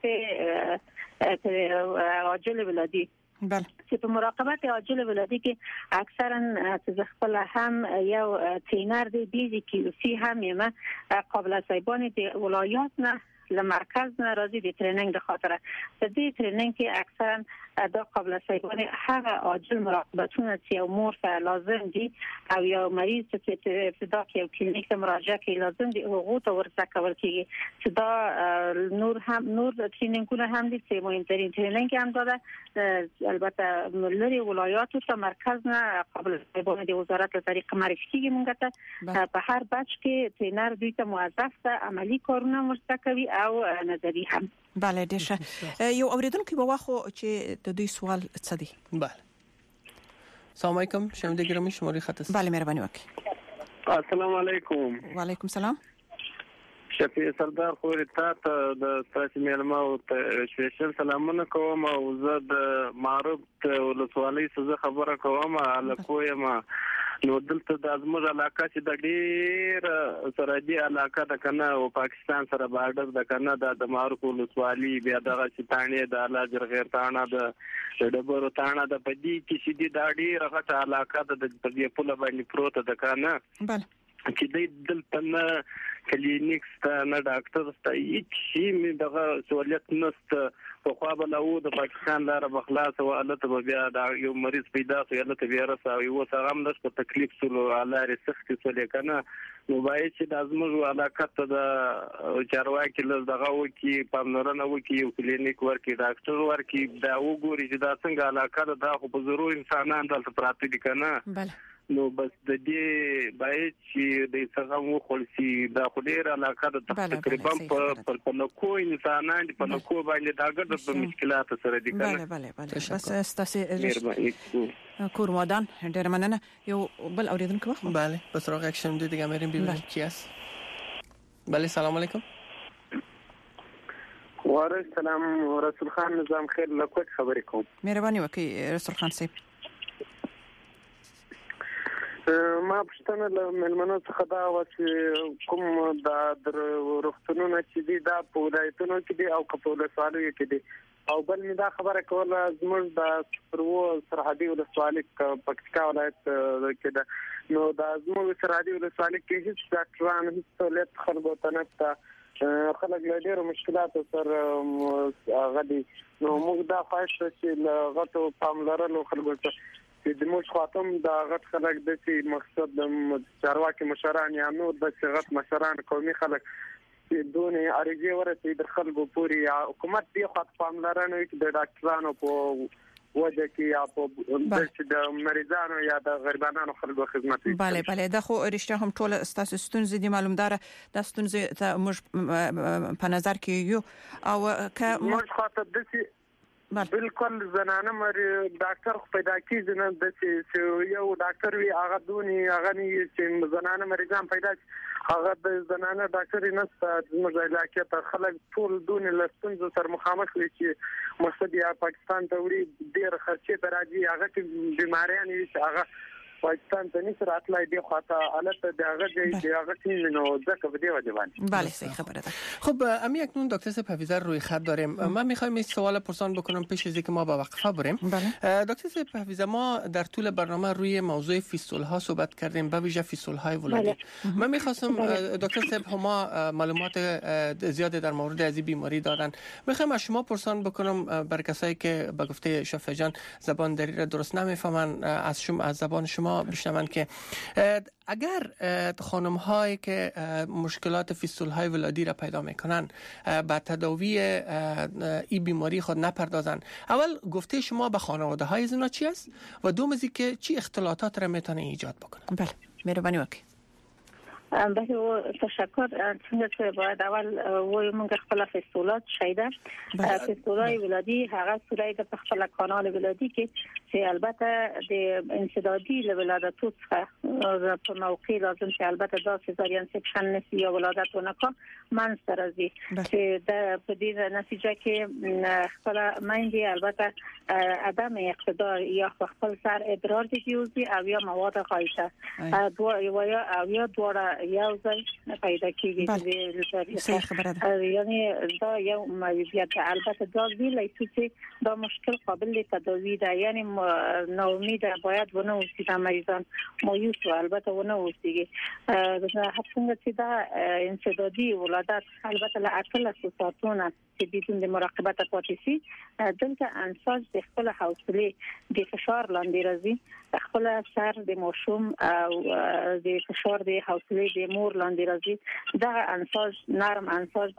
عاجل ولادي. بله چې په مراقبت عاجل ولادي کې اکثرا چې خپل هم یو ترینر دی بیزیک یو سی هم یمه قابل صاحبان دی ولایات نه لمرکز نه راځي د ټریننګ د خاطر د دې ټریننګ کې اکثرا دا قابل صاحبان هغه عاجل مراقبتونه چې مور ته لازم دي او یو مریض چې ابتدا کې یو کلینیک ته مراجعه کوي لازم دي هغه ته ورته کول کیږي چې دا نور ټریننګونه هم دي چې مهمترین ټریننګ هم داده البته لری ولایاتو ته مرکز نه قابل صاحبان د وزارت له طریق معرفي کیږي مونږ ته په هر بچ کې ټرینر دوی ته موظف ته عملی کارونه مرسته کوي او نظری هم. بله ډیره یو اوریدونکو به واخو چې د دوی سوال څه دی. بله السلام علیکم شنونده گرامی شماره خط است. بله مهربانی وکړئ. السلام علیکم. وعلیکم السلام. شفیع سردار خوري ته د تاسو مېلمه او سپیشل سلامونه کوم او زه د معروف ولسوالۍ څخه خبره کوم الکویم نو دلته د ازمر علاقه چې د ډیر سرحدي علاقه د کنه او پاکستان سره بارډر د کنه د معروف ولسوالۍ بیا دغه چې تانه د الاجر غیر تانه د ډبرو تانه د پدی کې چې د ډیر غټه علاقه د دې په لبا پروت د کنه بله چې د دلته نه کلینیک ته نه ډاکټر ته هیڅ شي می دغه سہولت نشته په خو به له د پاکستان لار بخلاص او الته بیا د یو مریض پیدا شو الته بیا راسه یو څنګه هم نشته تکلیف سره علاره سختي سره کنه نو باید چې د ازمر علاقه ته د چارواکي له دغه وکی پامنورنه وکی یو کلینیک ورکی ډاکټر ورکی دا وګوري چې دا څنګه علاقه ده خو په ضروري انسانان دلته پراته دي کنه. بله نو بس د دې باید چې د څنګه مو خلسي د خډیر علاقه د تقریبا په نکو انسانان په نکو باندې دا ګډ په مشکلات سره دي کنه بله بس تاسو کور مودان ډیر مننه یو بل اوریدونکو واخلو بله بس راغ اکشن دیگه میریم ببینیم کی است. بله سلام علیکم. وعلیکم السلام رسول خان نظام خیر لکوټ خبرې کوم. مهرباني وکړئ رسول خان صاحب. ما پښتنه له ملمنو څخه دا و چې کوم د روغتونونو چې دي دا په ولایتونو کې دي او په ولسوالیو کې دي او بل می دا خبره کوله زموږ د پرو سرحدي ولسوالۍ پکتیکا ولایت کې ده نو دا زموږ سرحدي ولسوالۍ کې هیڅ ډاکټران هیڅ سہولت خلکو ته نشته خلک له ډېرو مشکلاتو سره غدي نو موږ دا خواهش چې غټو پاملرنو خلکو ته د موږ خاطم دا غټ خلک د چې مقصد د چارواکي مشران یا نور د غټ مشران قومي خلک چې دونه اړیږي ورته د خلکو پوری حکومت دی خاط پاملرنه کې د ډاکټرانو په وجه کې یا په د مریضانو یا د غریبانو خلکو خدمت کوي. بله دا خو رښتیا هم ټول ستاسو ستونزې دي معلومدار د ستونزې ته موږ په نظر کې یو او که موږ خاطر د بالکل زنانه مر ډاکټر پیدا کیږي نه د چې یو ډاکټر وی هغه دونی هغه نه چې زنانه مریضان پیدا هغه د زنانه ډاکټر نه زموږ علاقې ته خلک ټول دونی لستون سره مخامخ دي چې مقصد یا پاکستان ته وړي ډیر خرچه تراجي هغه کې بیماریان چې هغه پاکستان ته نشي راتلای دی خاطر حالت د هغه دی هغه چې نو ځکه به دی وجبان. بله صحیح خبره ده. خب امی اکنون دکتر صاحب حفیظه روی خط داریم. من میخوایم این سوال پرسان بکنم پیش از اینکه ما به وقفه بریم. دکتر صاحب حفیظه ما در طول برنامه روی موضوع فیستول ها صحبت کردیم به ویژه فیستول های ولادی. من میخواستم دکتر صاحب ما معلومات زیادی در مورد از این بیماری دادن. میخوایم از شما پرسان بکنم بر کسایی که به گفته شفیع جان زبان دری را درست نمیفهمن از زبان شما بشنون که اگر خانم هایی که مشکلات فیستول های ولادی را پیدا میکنن به تداوی این بیماری خود نپردازن اول گفته شما به خانواده های اینا چی است و دوم از اینکه چی اختلالات را میتونه ایجاد بکنه. بله مهربانی وکړئ. بله تشکر. څنګه چې باید اول وایو موږ خپل فیستولات شایده فیستولای ولادي هغه صورت د خپل کانال ولادي کې چې البته د انسدادي ولادتو څخه په موقع لازم چې البته دا سيزارین سیکشن نسی یا ولادت ونکا منځ راځي چې د په دې نتیجه کې خپل مایندې البته عدم اقتدار یا خپل سر ادرار دیوزي او یا مواد غایشه یا دوړه یو ځای پیدا کیږي. صحیح خبره ده. یعنی دا یو موضوعیت البته دا ویلای چې دا مشکل قابل تداوی ده یعنی ناامید باید ونه اوسید مریضان مایوس البته ونه اوسیږي څنګه چې دا انسدادي ولادت البته له اکل اساساتونه چې بدون د مراقبت پاتې شي دلته انسان د خپل حوصله د فشار لاندې راځي خپل سر د ماشوم او د فشار د حوصله د مور لاندې راځي دا انسان نرم انسان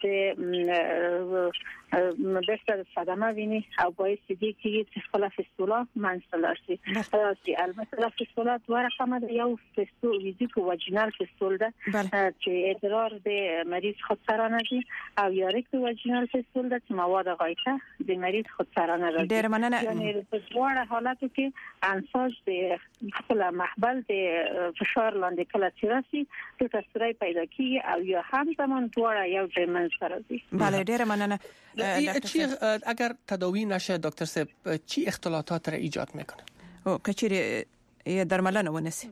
د بهتر صدمه ویني او باعث دي چې خپل فیستولا منځته راشي. البته فیستولا دوه رقم ده یو فیستول ویزیک واجینال فیستول ده چې ادرار د مریض خودسرانه دي او یا ریکت واجینال فیستول ده چې مواد غایطه د مریض خودسرانه راځي. ډیر مننه. یعنی په دوه حالاتو کې انسان د خپل محبل د فشار لاندې کله چې راشي د تاثیر پیدا کیږي او یا همزمان دوه یو ځای منځته راځي. بله ډیر مننه. چی اگر تداوی نشه دکتر صاحب چی اختلالات را ایجاد میکنه؟ کچری درملنه ونسی؟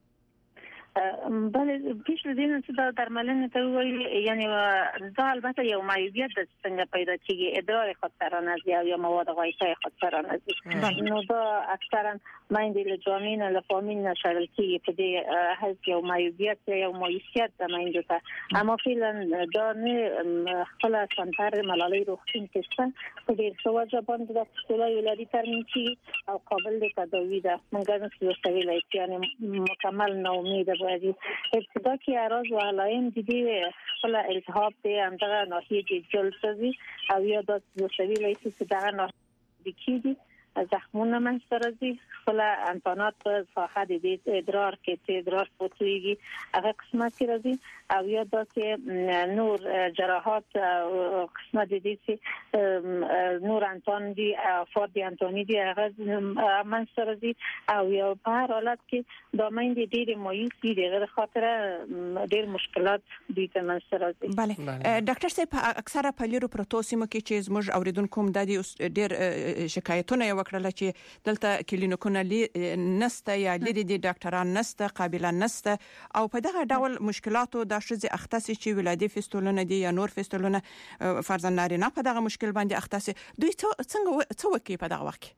بله پیش دین چې دا درملنه ته وایي یعنی دا البته یو معیوبیت د څنګه پیدا کیږي ادرار خودسرانه یا مواد غایطه خودسرانه نو دا اکثرا مایندې له جامین له فامین نشل کیږي په دې هیڅ یو معیوبیت یو مایوسیت د مایندې ته اما فعلا دا نه خپل سنتر ملالۍ روغتون کې څه په دې سوجا باندې د فیستولای ولادي ترمیم کی او قابل د تداوی ده موږ نو څه ویلای یعنی مکمل ناامید باید ابتدا کې اعراض و علائم دیدی خپل التهاب دی اندغه ناحیه جلد سازی او یا د وسوي لایسي چې دغه ناحیه کیږي زخمونه منځته راځي. خپل امکانات په ساحه د ادرار کې چې ادرار پوتويږي هغه قسمت کې راځي، او یا داسې نور جراحات قسمت دي چې نور انتان دي افاد انتانی دي هغه منځته راځي، او یا په هر حالت کې دا میندې ډېرې مایوس دي دغه خاطر ډېر مشکلات دي ته منځته راځي. بله ډاکټر صاحب اکثره په لیرو پروتو سیمو کې چې زموږ اوریدونکو هم د دې ډېر شکایتونه وکړل چې دلته کلینیکونه نسته یا لري دي ډاکټران نسته قابل نسته، او په دغه ډول مشکلاتو د شذ اختص چې ولادي فستولونه دي یا نور فستولونه فرضاً نارینه په دغه مشکل باندې اختص دوی څنګه وکي په دغه وخت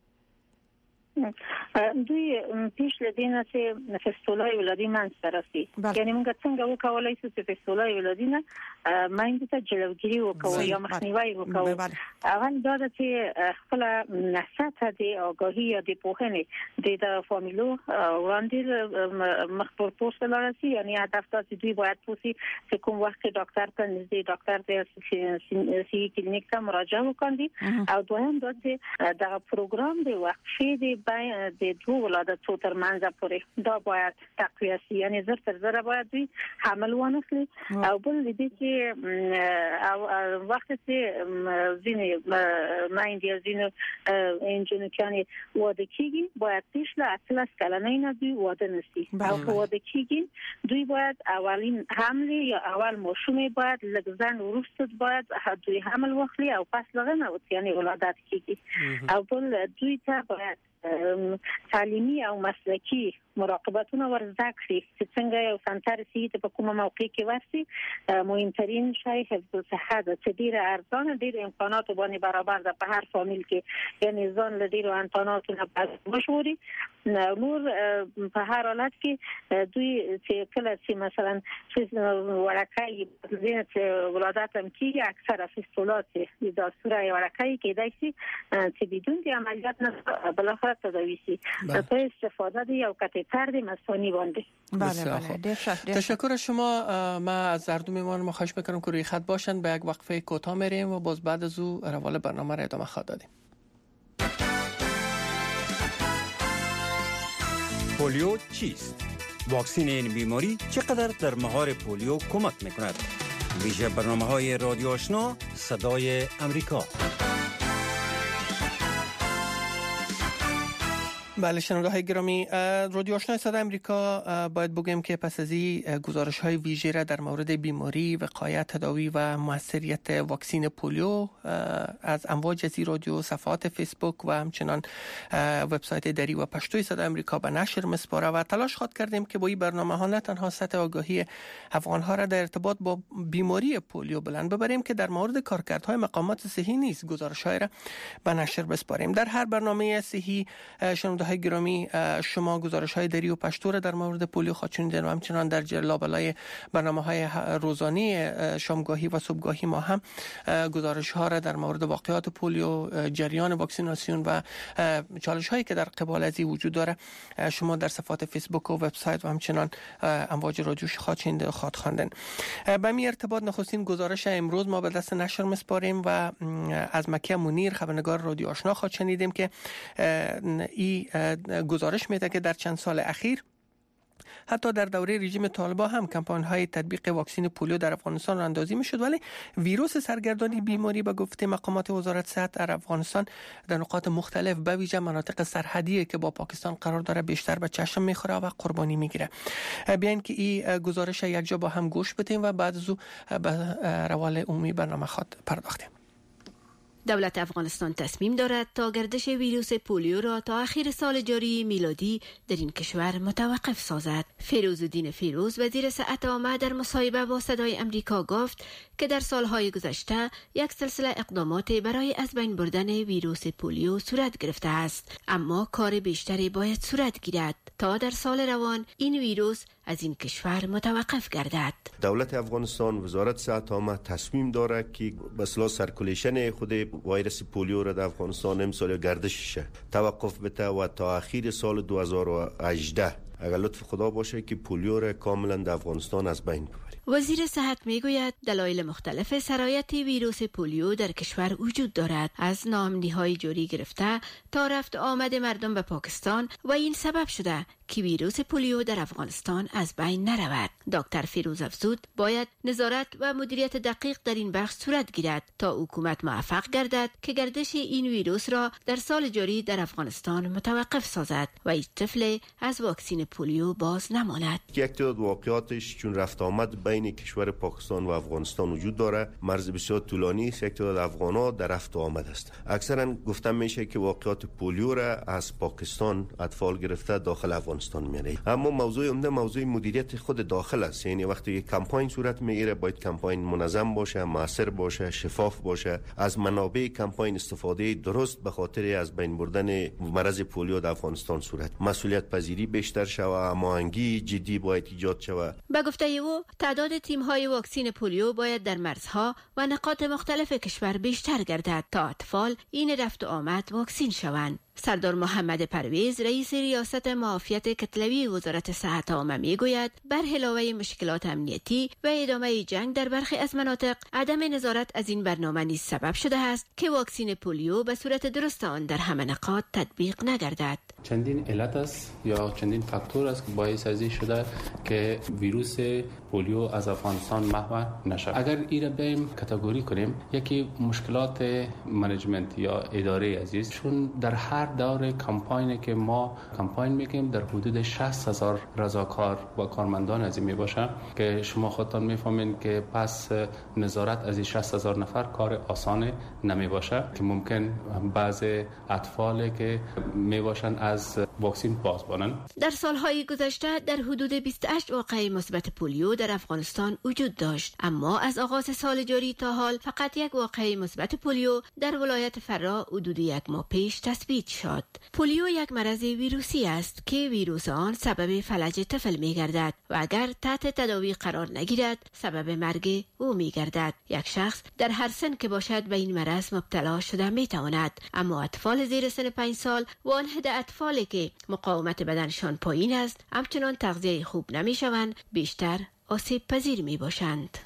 دوی پیش لدینه چې فستولای ولادي منځته راسي، یعنی موږ څنګه وکولای شو چې فستولای ولادي نه مایند ته جلوګیری وکړو یا مخنیوي وکړو. اول دا چې خپل نسته دي آگاهی یا د پوهنې د فامیلو وړاندې مخبر پوسټ لرسي، یعنی هدف دا چې دوی باید پوسی چې کوم وخت ډاکټر ته نږدې ډاکټر د سی کلینیک ته مراجعه وکړي، او دویم دا چې دا پروګرام دی وقفه دی د دوه ولادتو ترمنځ پورې دا باید تقویه شي، یعنی زر تر زر باید دوی حمل ونخلي. او بل دې چې وخت چې ځینې مایندې ځینې انجنیرانی واده کیږي باید پیش له 18 کلنۍ نه دوی واده نشي، او واده کیږي دوی باید اولین حمل یا اول ماشومه باید لږ وروسته باید دوی حمل واخلي او پس لغه نه یعنی ولادت کیږي. او بل دوی ته باید تعلیمی او مسلکی مراقبتونه ورزده کړي چې څنګه یو سنټر صحي په کومه موقع کې ورسي. مهمترین شی حفظ الصحه د ډیره ارزانه ډیره امکانات باندې برابر ده په هر فامیل کې، یعنی ځان له ډیرو امکاناتو نه مشوري نور په هر حالت کې دوی چې کله چې مثلا ورکای چې ولادت هم کیږي اکثره فستولات د صوره ورکای کېدای شي چې بدون د عملیات نه بالاخره تداوی شي په استفاده دی او کاتتر دی مسانی باندې. بله تشکر از شما. ما از هر دو میهمان خواهش میکنم که روی خط باشند، به یک وقفه کوتاه میریم و باز بعد از او روال برنامه را ادامه خواهد دادیم. پولیو چیست؟ واکسین این بیماری چقدر در مهار پولیو کمک میکند؟ ویژه برنامه‌های رادیو آشنا صدای امریکا. بله شنونده‌های گرامی، رادیو آشنا صدای امریکا باید بگیم که پس از این گزارش‌های ویژه را در مورد بیماری، وقایع، تداوی و موثریت واکسین پولیو از امواج از رادیو، صفحات فیسبوک و همچنان وبسایت دری و پشتوی صدای امریکا به نشر مسپاره و تلاش خواهد کردیم که با این برنامه‌ها نه تنها سطح آگاهی افغان‌ها را در ارتباط با بیماری پولیو بلند ببریم که در مورد کارکردهای مقامات صحی نیز گزارش‌های را به نشر بسپاریم. در هر برنامه صحی شنونده‌های گرامی شما گزارش‌های دری و پشتو را در مورد پولیو خواهید شنید و همچنان در لابلای برنامه‌های روزانه شامگاهی و صبحگاهی ما هم گزارش‌ها را در مورد واقعات پولیو، جریان واکسیناسیون و چالش‌هایی که در قبال از این وجود داره شما در صفحات فیسبوک و وبسایت و همچنان امواج رادیو خواهید شنید و خواهید خواندن. به این ارتباط نخستین گزارش امروز ما به دست نشر می‌سپاریم و از مکه منیر خبرنگار رادیو آشنا خواهید شنیدیم که این گزارش میده که در چند سال اخیر حتی در دوره رژیم طالبان هم کمپاین‌های تطبیق واکسن پولیو در افغانستان راندازی می‌شد، ولی ویروس سرگردانی بیماری به گفته مقامات وزارت صحت در افغانستان در نقاط مختلف به ویژه مناطق سرحدی که با پاکستان قرار داره بیشتر به چشم می‌خوره و قربانی می‌گیره. بیاین که این گزارش یک جا با هم گوش بدیم و بعد از او به روال عمومی برنامه خود پرداختیم. دولت افغانستان تصمیم دارد تا گردش ویروس پولیو را تا آخر سال جاری میلادی در این کشور متوقف سازد. فیروزالدین فیروز وزیر صحت عامه در مصاحبه با صدای امریکا گفت که در سالهای گذشته یک سلسله اقدامات برای از بین بردن ویروس پولیو صورت گرفته است، اما کار بیشتری باید صورت گیرد تا در سال روان این ویروس از این کشور متوقف گردد. دولت افغانستان وزارت صحت عامه تصمیم دارد که به اصطلاح سرکولیشن خود ویروس پولیو را در افغانستان امسال گردشش توقف بده و تا آخر سال 2018 اگر لطف خدا باشه که پولیو را کاملا در افغانستان از بین ببریم. وزیر صحت میگوید دلایل مختلف سرایت ویروس پولیو در کشور وجود دارد، از ناامنی‌های جوری گرفته تا رفت آمد مردم به پاکستان و این سبب شده که ویروس پولیو در افغانستان از بین نرود. دکتر فیروز افزود باید نظارت و مدیریت دقیق در این بخش صورت گیرد تا حکومت موفق گردد که گردش این ویروس را در سال جاری در افغانستان متوقف سازد و هیچ طفل از واکسین پولیو باز نماند. یک تعداد واقعاتش چون رفت آمد بین کشور پاکستان و افغانستان وجود داره، مرز بسیار طولانی است، یک تعداد افغانا در رفت آمد است. اکثرا گفته میشه که واقعات پولیو را از پاکستان اطفال گرفته داخل افغانستان میاره. اما موضوع عمده موضوع مدیریت خود داخل است. یعنی وقتی یک کمپاین صورت میگیره باید کمپاین منظم باشه، موثر باشه، شفاف باشه، از منابع کمپاین استفاده درست به خاطر از بین بردن مرض پولیو در افغانستان صورت. مسئولیت پذیری بیشتر شود، هماهنگی جدی باید ایجاد شود. به گفته او تعداد تیم‌های واکسین پولیو باید در مرزها و نقاط مختلف کشور بیشتر گردد تا اطفال این رفت و آمد واکسین شوند. سردار محمد پرویز رئیس ریاست معافیت کتلوی وزارت صحت عامه میگوید بر علاوه مشکلات امنیتی و ادامه جنگ در برخی از مناطق، عدم نظارت از این برنامه نیز سبب شده است که واکسین پولیو به صورت درست آن در همه نقاط تطبیق نگردد. چندین علت است یا چندین فاکتور است که باعث ازی شده که ویروس پولیو از افغانستان محو نشد. اگر این را بیم کاتگوری کنیم، یکی مشکلات منیجمنت یا اداره عزیز، چون در هر دور کمپاینی که ما کمپاین میکنیم در حدود 60,000 رضاکار و کارمندان از این میباشه که شما خودتان میفهمین که پس نظارت از این 60,000 نفر کار آسان نمیباشه که ممکن بعض اطفالی که میباشن از واکسین باز بانن. در سالهای گذشته در حدود 28 واقعه مثبت پولیو در افغانستان وجود داشت، اما از آغاز سال جاری تا حال فقط یک واقعه مثبت پولیو در ولایت فرا حدود یک ماه پیش تثبیت شد. پولیو یک مرض ویروسی است که ویروس آن سبب فلج طفل می گردد و اگر تحت تداوی قرار نگیرد سبب مرگ او می گردد. یک شخص در هر سن که باشد به این مرض مبتلا شده می تواند، اما اطفال زیر سن 5 سال و آن حد اطفالی که مقاومت بدنشان پایین است همچنان تغذیه خوب نمی شوند، بیشتر آسیب پذیر می باشند.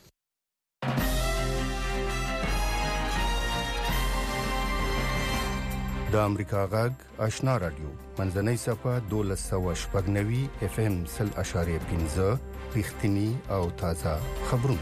د امریکا غږ آشنا رادیو منځنۍ صفحه 1290 اف ام 0.15 رښتینی او تازه خبرونه.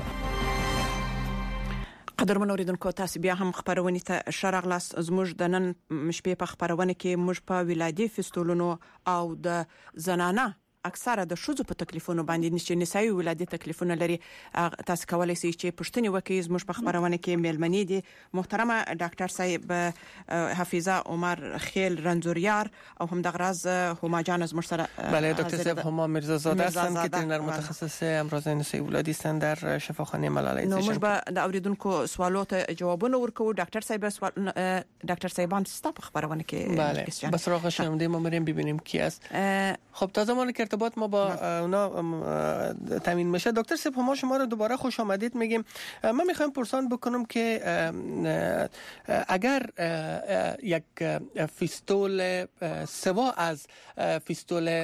قدرمن اوریدونکو، تاسو بیا هم خبرونه ته شرغلاس زموږ د نن شپې په خبرونه کې موږ په ولادي فستولونو او د زنانه اکثره د شوزو په تکلیفونو باندې چې نسایي ولادي تکلیفونه لري، تاسو کولای شئ چې پښتني وکړئ. زموږ په خبرونه کې مېلمنې دي محترمه ډاکټر صاحب حفیظه عمر خیل رنزوریار او هم د غراز هما جان زموږ سره. بله دکتر صاحب هما میرزازاده هستند که ترینر متخصص امراض نسایی ولادی هستند در شفاخانه ملالۍ. نو موږ به د اوریدونکو سوالات جوابونه ورکو. ډاکټر صاحب ډاکټر صاحبان ستا په خبرونه کې بله به سراغ شنونده ما بریم ببینیم کی است. خب تا زمانی که ارتباط ما با اونا تامین میشه، دکتر صاحب ما شما رو دوباره خوش آمدید میگیم. من میخوایم پرسان بکنم که اگر یک فیستول سوا از فیستول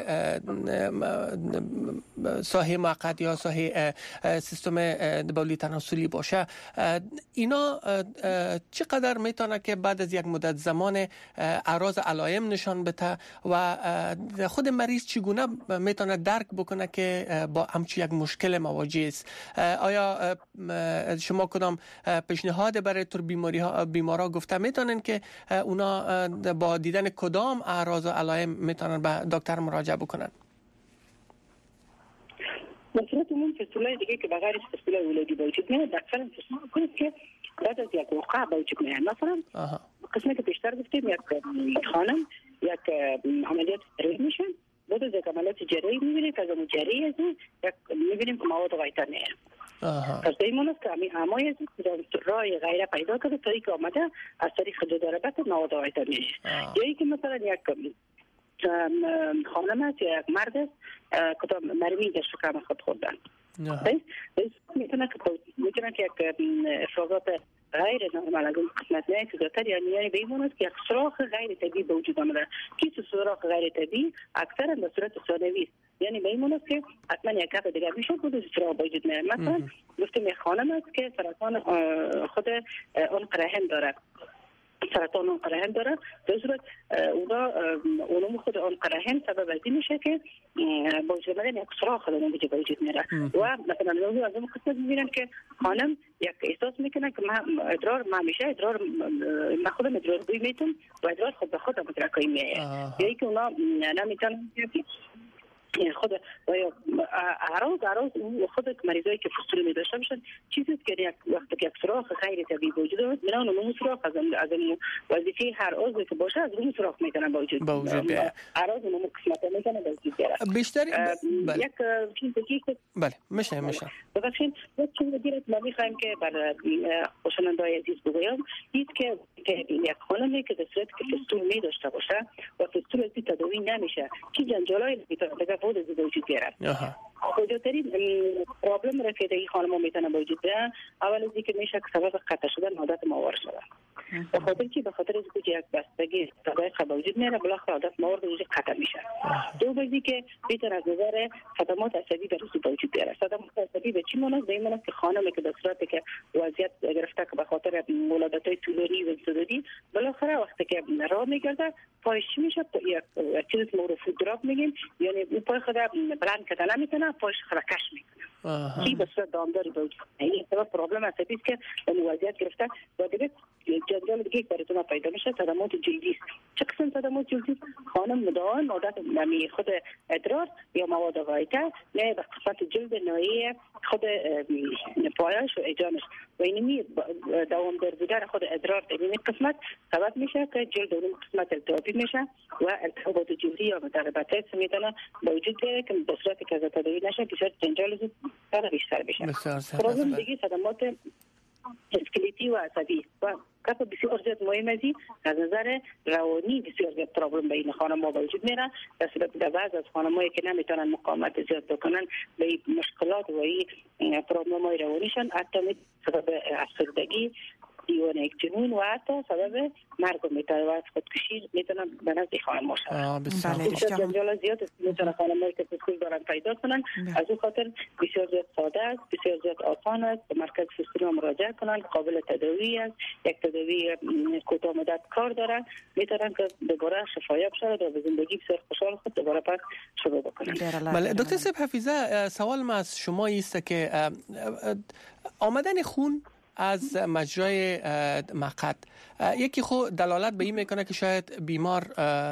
ساحه موقت یا ساحه سیستم بولی تناسلی باشه، اینا چقدر میتونه که بعد از یک مدت زمان اعراض علائم نشان بده و خود مریض چگونه میتونه درک بکنه که با همچین یک مشکل مواجه است؟ آیا شما کدام پیشنهاد برای تر بیمارا گفته میتونن که اونا با دیدن کدام اعراض و علائم میتونن به دکتر مراجعه بکنن؟ مثلا اون فستولای دیگه که بغیر فستولای ولادی وجود میاد، اکثرا فستولای کنید که بعد از یک وقعه وجود میاد. مثلا قسمت که بیشتر گفتیم یک خانم یک عملیات جراحی میشن، بعد از یک عملیات جراحی میبینیم که از اون جراحی از اون میبینیم که مواد غایطه میاد. پس دیمون است که همای از راه غیر پیدا کرده تا اینکه آمده از طریق جداربت مواد غایطه میشه. یا اینکه مثلا یک خانم است یا یک مرد است که مرمی در شکم خود خوردن. میتونه که یک افرازات غیر نرمال از اون قسمت نه که زیادتر یعنی به این است که یک سوراخ غیر طبیعی به وجود آمده. که سوراخ غیر طبیعی اکثرا به صورت ثانوی یعنی به این معنی که حتما یک گپ دیگه میشه بود سراغ وجود میاد. مثلا گفتم یک خانم است که سرطان خود عنق رحم داره، سرطان عنق رحم داره، به صورت اونم خود عنق رحم سبب از این میشه که با وجود آمدن یک سوراخ در اون وجود میره و مثلا از اون قسمت میبینن که خانم یک احساس میکنه که ما همیشه ادرار ما خودم ادرار بوی میتونم و ادرار خود به خودم مترکایی میایه، یعنی که اونا نمیتونن خود و یا عراض خود مریضایی که فستول می داشته باشن چیزی که یک وقتی که سوراخ غیر طبیعی وجود داره میرن اون سوراخ از وظیفه هر عضو که باشه از اون سوراخ میتونن با وجود بیاره، عراض اون قسمت میتونن با وجود بیاره بیشتر. یک چیزی که بله میشه ببخشید یک چیز دیگه ما میخوایم که برای خوشنندای عزیز بگویم این که یک خانمی که به صورت که فستول می داشته باشه و فستول از تداوی نمیشه چه جنجالایی میتونه بود از وجود بیاره. خودترین پرابلم را که این خانم‌ها میتونه وجود بیاره اول از اینکه میشه که سبب قطع شدن عادت ماور شده. به خاطر از اینکه یک بستگی دقایق به وجود میاره بالاخره عادت ماور وجود قطع میشه. دو بازی که میتونه از نظر صدمات عصبی به وجود بیاره. صدمات عصبی به چی معنی؟ به این معنی که خانمی که در صورتی که وضعیت گرفته که به خاطر ولادت‌های طولانی و استعدادی بالاخره وقتی که راه میگرده پایش میشه یک چیزی ما رو فود دراپ میگیم، یعنی پای خود بلند کردن نمیتونه پایش خود کش میکنه کی به صورت دامداری بود. این سبب پرابلم عصبی است که این وضعیت گرفته و دیگه جنجال دیگه براتون پیدا میشه صدمات جلدی. چه قسم صدمات جلدی؟ خانم مدام عادت نمی خود ادرار یا مواد غایطه نه به قسمت جلد نهایی خود پایش و ایجانش و اینمی دوام در بودن خود ادرار در این قسمت سبب میشه که جلد اون قسمت التهابی میشه و التهابات جلدی یا متقبطات میتونه با وجود بیاره که به صورتی که تداوی نشه بسیار جنجال بیشتر میشه. پرابلم دیگه صدمات اسکلتی و عصبی و کپ بسیار زیاد مهم است. از نظر روانی بسیار زیاد پرابلم به این خانم‌ها وجود میاره. در صورت بعضی از خانم‌هایی که نمیتونن مقاومت زیاد بکنن به مشکلات و این پرابلم‌های روانیشان حتی سبب افسردگی دیوانه یک جنون و حتی سبب مرگ میتونه و خودکشی میتونن به نزد خانم شد. بسیار جنجال زیاد است میتونه خانم‌هایی که فستول دارن پیدا کنن. از اون خاطر بسیار زیاد ساده است، بسیار زیاد آسان است. به مرکز فستول مراجعه کنن، قابل تداوی است، یک تداوی کوتاه مدت کار داره، میتونن که دوباره شفایاب شود و به زندگی بسیار خوشحال خود دوباره پس شروع بکنن. بله دکتر صاحب حفیظه، سوال ما از شما است که آمدن خون از مجرای مقعد یکی خود دلالت به این میکنه که شاید بیمار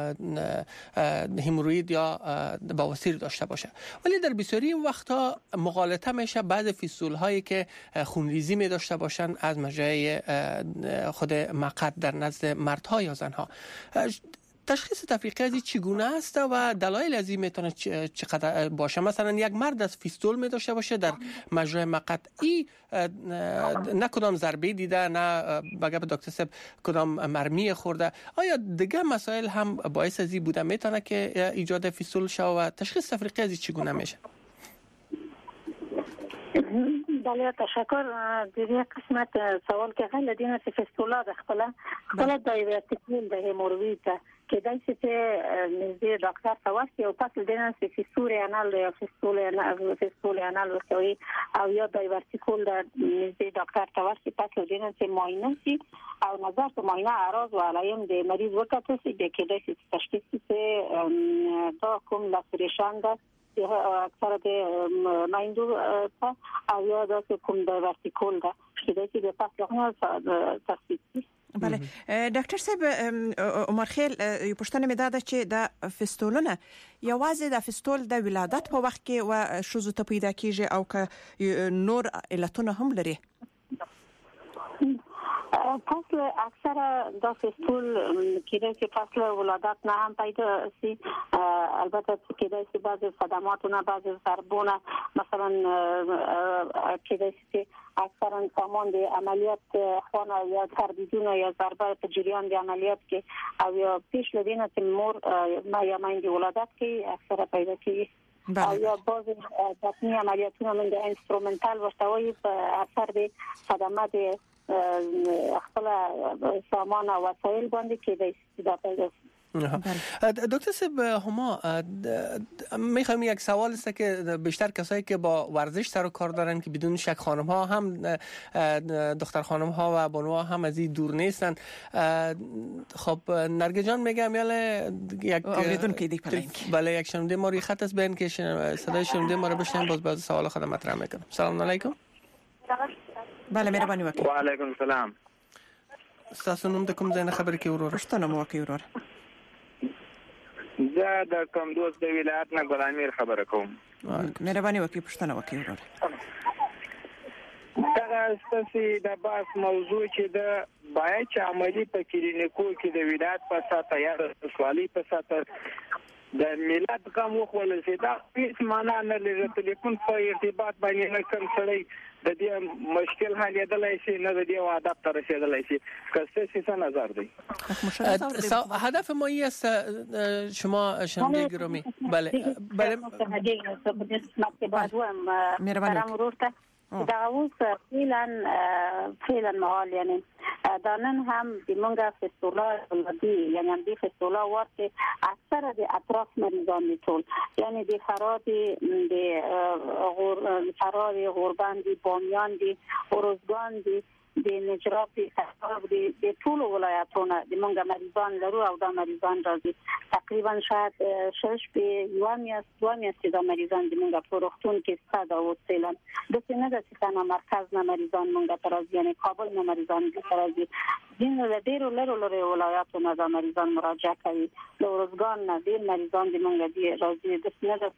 هموروید یا بواسیر داشته باشه، ولی در بسیاری وقتا مغالطه میشه بعض فستول هایی که خونریزی می داشته باشن از مجرای خود مقعد در نزد مردها یا زنها. تشخیص تفریقی از این چگونه است و دلایل از این میتونه چقدر باشه؟ مثلا یک مرد از فستول می داشته باشه در مجرای مقعد، این نه کدام ضربه دیده نه بگه به دکتر صاحب کدام مرمی خورده، آیا دیگه مسائل هم باعث از این بوده میتونه که ایجاد فستول شه و تشخیص تفریقی از این چگونه میشه؟ بله تشکر. دیگه قسمت سوال که خیلی دینه فستولا خپل دایورتیکول د هموروید که دایسته نزدې ډاکټر تواسي او پس دینه فستول انال یا فستول انال ورته او یا دایورتیکول د نزدې ډاکټر تواسي پس دینه چې معاینه شي او نظر ته معاینه اعراض و علایم د مریض وکړي چې کې دایسته تشخیص چې دا کوم لاسریشن ده اکثر د مایندو او یا د کوم د ورتیکول ده چې د دې په پاسه تشخیص. بله ډاکټر صاحب عمر خیل یو پوښتنه مې ده چې د فستولونه یوازې د فستول د ولادت په وخت کې و شوزو ته پیدا کیږي او که نور علتونه هم لري؟ فصل اکثر دا فستول کیده که فصل ولادت نه هم پیدا سی، البته کیده سی بعضی صدماتونه بعضی ضربونه مثلا کیده سی اکثرا سامان دی عملیات خانه یا تردیدونه یا ضربه په جریان دی عملیات کې او یا پیش لدینه که مور یا مایندی ولادت کې اکثر پیدا کیږي او یا بعضی بطنی عملیاتونه من د انسترومنتال ورتوی په اثر دی صدمات خپل سامان او وسایل باندې کې د استفاده پیدا دکتر صاحب هما میخوایم یک سوال است که بیشتر کسایی که با ورزش سر و کار دارن که بدون شک خانم ها هم دختر خانم ها و بانوها هم از این دور نیستن. خب نرگس جان میگم یک اوریدون که دیگه بله یک شنونده ما روی خط است بین که صدای شنونده ما رو بشنویم باز بعض سوال خودم مطرح میکنم. سلام علیکم. بله مهرباني وکي. وعلیکم السلام. تاسو نوم د کوم ځای نه خبرې کوي ورور؟ پښتنه مو وکي ورور. زه د کندوز د ولایت نه ګل امیر خبره کوم. مهرباني وکي پښتنه وکي ورور. دا ستاسو د بحث موضوع چې د باید چې عملی په کلینیکو کې د ولایت په ساته یا د سوالي په ساته د ملت کوم وخول شي دا هیڅ معنا نه لري. ټلیفون په ارتباط باندې نه کوم سړی د دې مشکل حل یدلای شي نه د دې وعده تر رسیدلای شي. کسته څه نظر دی؟ هدف ما این است شما شنونده گرامی. بله بله مهرباني دا اوس فعلا مال یعنی دانن هم د مونږه فستولا ولدي یعنی هم د فستولا ورته اکثر د اطراف مریضان میتول یعنی د فراد د غوربند بامیان د اورزگان د نجراب د ټول ولایتونو د مونږه مریضان لرو او د مریضان راځي تقریبا شاید 6 په یومیاست د مریضان د مونږه په روغتون کې ستاده او سیلان د څنګه د څنګه مرکز نه مریضان مونږه ترازی یعنی کابل نه مریضان ترازی دین له ډیرو لرو ولایتونو د مریضان مراجعه کوي له اورزگان نه د مریضان د مونږه دی راځي د څنګه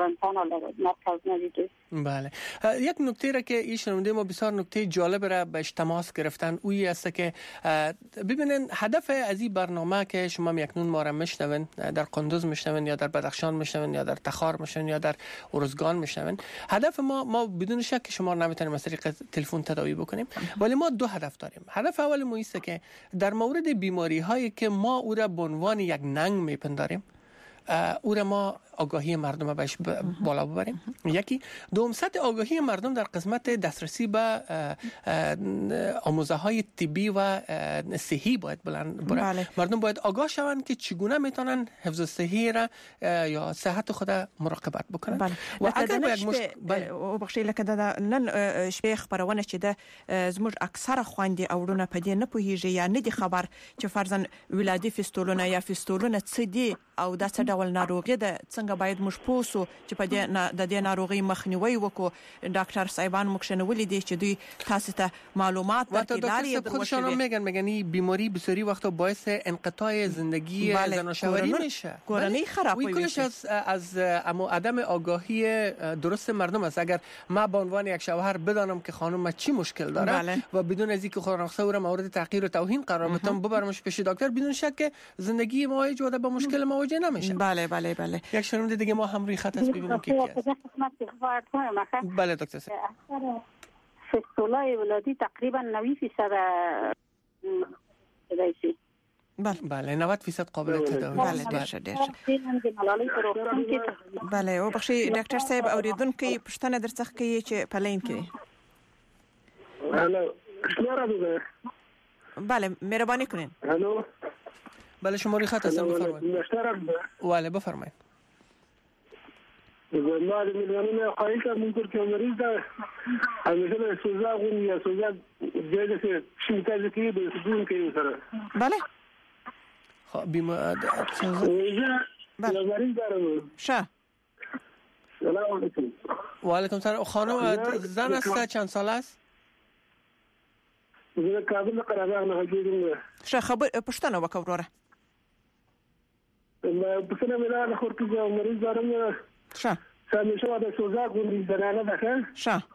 بله یک نکته را که این شنونده ما بسیار نکته جالب را به تماس گرفتن اویی است که ببینن هدف از این برنامه که شما یکنون ما را میشنون در قندوز میشنون یا در بدخشان میشنون یا در تخار میشنون یا در اورزگان میشنون هدف ما بدون شک شما نمیتونیم از طریق تلفن تداوی بکنیم ولی ما دو هدف داریم. هدف اول ما است که در مورد بیماری هایی که ما او را به عنوان یک ننگ میپنداریم او را ما آگاهی مردم بهش بالا ببریم. یکی دوم سطح آگاهی مردم در قسمت دسترسی به آموزه های طبی و صحی باید بلند بره. بله. مردم باید آگاه شوند که چگونه میتونن حفظ صحی را یا صحت خود مراقبت بکنن. بله. و اگر باید او بخشی لکه دا نن شپې خبرونه چې د زموږ اکثره خويندې اورونه په دې نه پوهیږي یا نه دي خبر چې فرضاً ولادي فستولونه یا فستولونه څه دي او دا څه ډول ناروغي ده څنګه باید موږ پوسو چې په دې د دې ناروغي مخنیوي وکړو. ډاکټر صاحبان موږ شنولې دي چې دوی تاسو ته معلومات ورکړي. خودشون میگن این بیماری بسیاری وقتا باعث انقطاع زندگی زناشویی میشه. کورنی خراب میشه. از عدم آگاهی درست مردم است. اگر ما به عنوان یک شوهر بدانم که خانم چی مشکل داره و بدون از اینکه خودم را مورد تحقیر و توهین قرار بدم ببرمش پیش دکتر بدون شک زندگی ما هیچ وقت با مشکل مواجه نمیشه. بله بله بله. یک شنونده دیگه ما هم روی خط است ببینیم کی است. بله دکتر صاحب. فستولای ولادی تقریبا 90% رئیسی. بله 90% قابل تداوی. بله ډیر. بله او بخشي ډاکټر صاحب اوریدونکو پښتنه درڅخه کوي چې پلین کوي. بله مهرباني کنین. الو بله شماره خط هستم بفرمایید. بله بفرمایید. ما د میلیونونو خایسته مونږ ته مریض ده همیشه له سوزا غون یا سوزا دغه څه شمتاز کې به سدون کوي سره. بله خب بیمار بله مریض دارم. شه سلام علیکم. و علیکم السلام. خانم زن است چند سال است؟ زه کابل قرهباغ نه هجوم. شه خبر پښتنه وکوره. ما پښتنه مله خورته مریض دارم. شه همیشه د سوزا غون زنانه ده. شه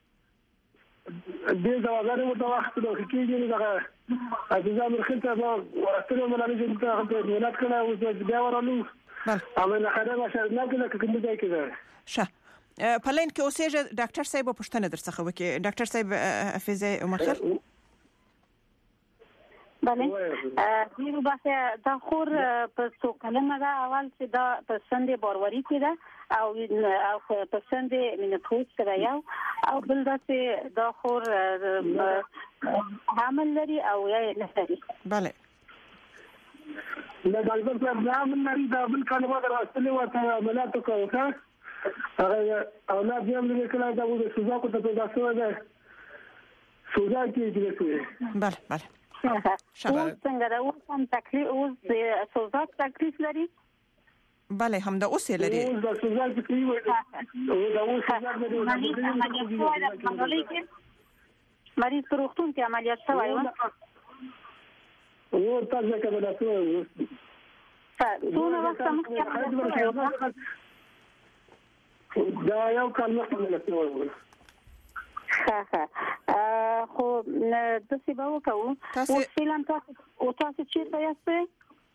دې ځوابونه مو ته وخت نو کېږي دغه اجازه مرخصه ما ورته ملالي چې ته مولات کړه او بیا ورالو. بله اما خدای ما شر نه کله کوم ځای کې ده. شه پلین کې اوسېږي ډاکټر صاحب پښتنه درڅخه وکي. ډاکټر صاحب حافظه عمر خیر. بله دیرو باسه دا خور په څو کلمه ده اول چې دا په سند باروری کې ده او په سند مینوپوز کې ده یو او بل دا چې دا خور حامل لري او یا نه لري. بله لا دکتر صاحب نام مریض بل کله ما راستلی و ته عملیات وکړه هغه اولاد یې موږ کله دا و سوزا کو ته پیدا شو ده سوزا کې دې بله بله اوس څنګه دا اوس هم تکلیف اوس د سوزا تکلیف لري بله هم دا اوس لري اوس د سوزا تکلیف وي دا اوس مریض پر وختون کې عملیات شوی و او تاسو کې دا څه څونه وخت مخکې دا یو کال مخکې شوی خو د څه به وکړو او فعلا تاسو چیرته یاست؟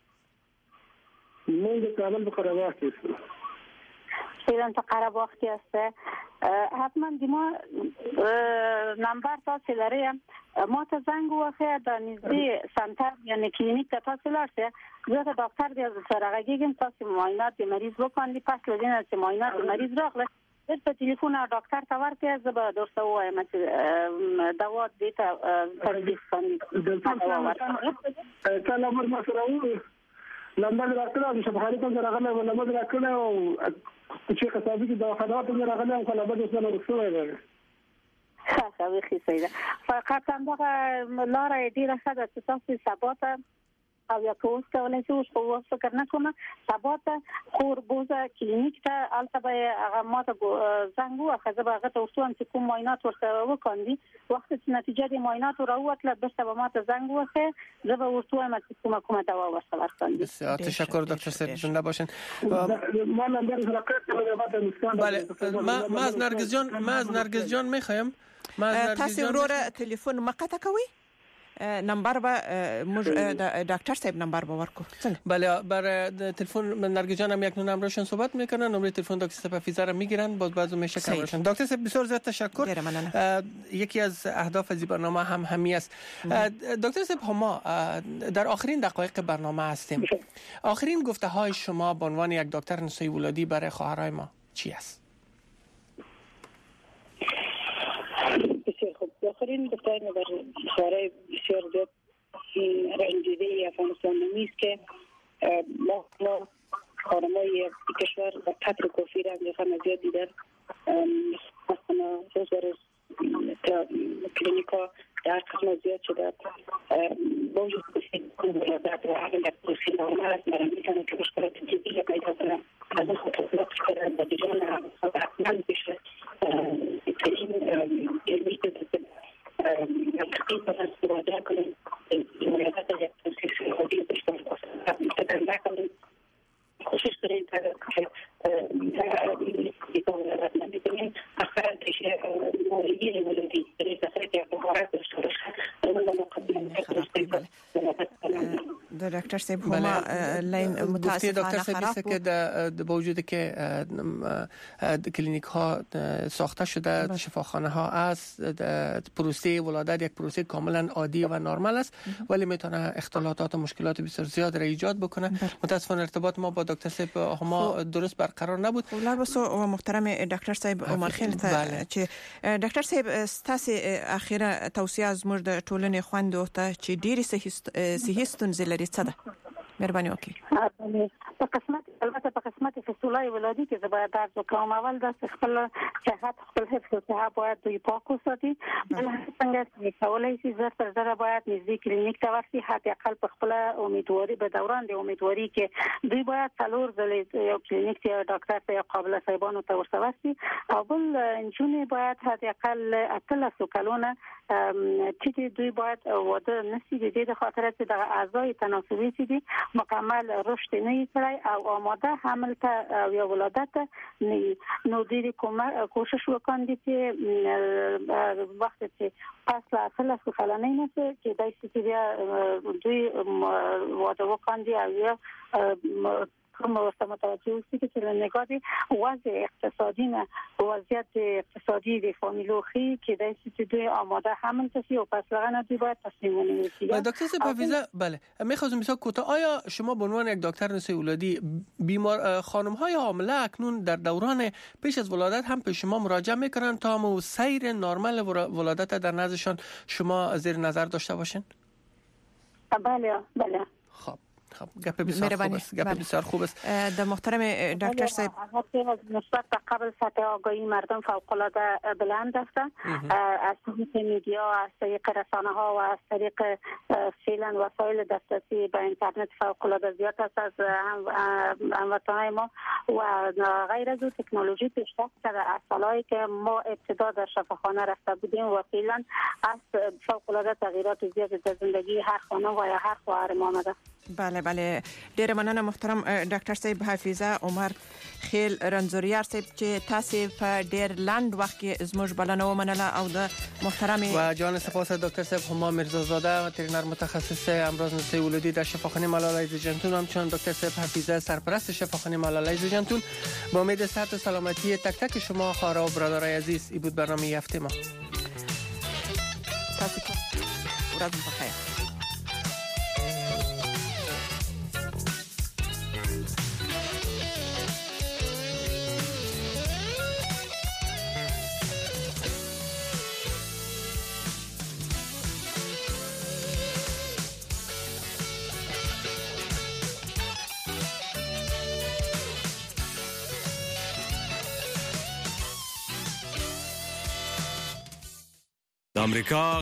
موږ د کابل په قره باغ کې یو فعلا په قره باغ کې یاست. حتما د ما نمبر تاسو لرئ ما ته زنګ وکړه د نږدې سنټر یعنی کلینیک ته تاسو لاړئ زه د ډاکټر د سره غږیږم تاسو معاینات د مریض وکړئ پس لدینه چې معاینات د مریض راغله په ټلیفون ډاکټر ته ورکړه زه به درته وایم چې دوا دې ته ترجیح کوم کله ما سره و لمبر راکړه چې په حالت کې راغله لمبر راکړه او چې قصابي کې د خدمات راغله او کله به څه ورسوي ده خاصه خیسه فقط هم دغه لاره ډیره ښه ده چې تاسو سبا او یا کوم څه چې اوس په فکر نه کوم سبا ته خوربوزه کلینیک ته البته به هغه ماته زنګ وکړه به هغه ته وسوم چې کوم معاینات ورته وکاندي وخت چې نتیجه د معاینات راووتله بس به ماته زنګ وکړه زه به وسوم چې کومه دوا ورته ورکاندي. بسیار تشکر دکتر صاحب زنده باشین. ما نمبر راکړم بله ما از نرگس جان میخوایم تاسو وروره تلیفون مقطع کوي نمبر با دکتر صاحب نمبر با ورکو. بله برای تلفن نرگس جان هم یک نمبرشون صحبت میکنن نمره تلفن دکتر صاحب فیزا را میگیرن باز بعضو میشه کارشون. دکتر صاحب بسیار زیاد تشکر. یکی از اهداف از برنامه هم همی است. دکتر صاحب ما در آخرین دقایق برنامه هستیم. آخرین گفته های شما به عنوان یک دکتر نسایی ولادی برای خواهرای ما چی است؟ بسیار خوب. آخرین گفتار ما در خواهرای بسیار زیاد رنجیده افغانستان نمیست که ما خانمای کشور و قطر کافی را میخوام زیاد دیدن مثلا روز برای کلینیکا در قسم زیاد شده با وجود بسید ولادت و اگر در بسید نورمال است مرا میتونم که مشکلات جدی پیدا کنم از این خطر نقش کردن و دیجان احمد بشه علمی تقریبا از مواجه کنیم ولادت یک پروسیس خودی داشته باشیم کوشش کنیم که ولادت نمیکنیم اخر دیشه مولیگی ولادی در داخل یک مهارت داشته باشه دکتر صاحب هما لین متاسفانه خراب بود که با وجود که کلینیک ها ساخته شده شفاخانه ها است پروسه ولادت یک پروسه کاملا عادی و نرمال است ولی میتونه اختلالات و مشکلات بسیار زیاد را ایجاد بکنه. متاسفانه ارتباط ما با دکتر صاحب هما درست برقرار نبود. لابسو و محترم دکتر صاحب عمر خیل ته چې دکتر صاحب تاسو اخیره توصیه از موږ د ټولنې خوندو ته چې ډېری صحي ستونزې لري څه ده مهرباني وکړئ. په قسمت البته په قسمت فستولای ولادي کې باید درس وکړم اول د خپل صحت خپل حفظ صحت باید دوی پاک وساتي څنګه چې کولای شي زر تر زر باید نږدې کلینیک ته ورسي حتی اقل په خپل امیدواري به دوران د امیدواري کې دوی باید څلور ځلې یو کلینیک ته ډاکټر ته یا قابل صاحبانو ته ورسوي او بل انجونې باید حتی اقل 13 کلونه چې دوی باید واده نشي د دې خاطر چې د اعضای تناسلي دي مکمل رشد نه کوي او آماده حمل ته یا ولادت نه نو دې کوشش وکړي چې وخت چې پس لا اصل کلانه نه چې دای چې دوی واده وکړي او کوم ورته متوجه اوسئ چې له نگاه وضع اقتصادي نه وضعیت اقتصادی د فامیلو خي کې د سیستم آماده حمل تسی و پس لغنا دوی باید تصمیم بگیرید. دکتر سپاویزه بله می‌خواستم بسیار کوتاه آیا شما به عنوان یک دکتر نسایی ولادی بیمار خانم‌های حامله اکنون در دوران پیش از ولادت هم به شما مراجعه می‌کنند تا هم سیر نرمال ولادت در نزدشان شما زیر نظر داشته باشین؟ بله. خب خب گپ بسیار خوب است. گپ بسیار خوب است. در محترم دکتر صاحب نسبت به قبل سطح آگاهی مردم فوق العاده بلند است. از طریق میدیا، از طریق رسانه ها و از طریق فعلا وسایل دسترسی به اینترنت فوق العاده زیاد است از هموطنان ما و غیر از اون تکنولوژی پیشرفت کرده. از سالهایی که ما ابتدا در شفاخانه رفته بودیم و فعلا از فوق العاده تغییرات زیاد در زندگی هر خانم و یا هر خواهر ما آمده. بله ډیر مننه محترم ډاکټر صاحب حافظه عمر خیل رنځوریار صاحب چې تاسو په ډیر لاند وخت کې زموږ بلنه ومنله او د محترم و جان سپاس دکتر صاحب هما میرزازاده وترینر متخصص امراض نسایی ولادی در شفاخانه ملال زیجنتون، همچنان دکتر صاحب حافظه سرپرست شفاخانه ملال زیجنتون. با امید صحت و سلامتی تک تک شما خواهران و برادرای عزیز، این بود برنامه هفته ما. روز بخیر. امریکا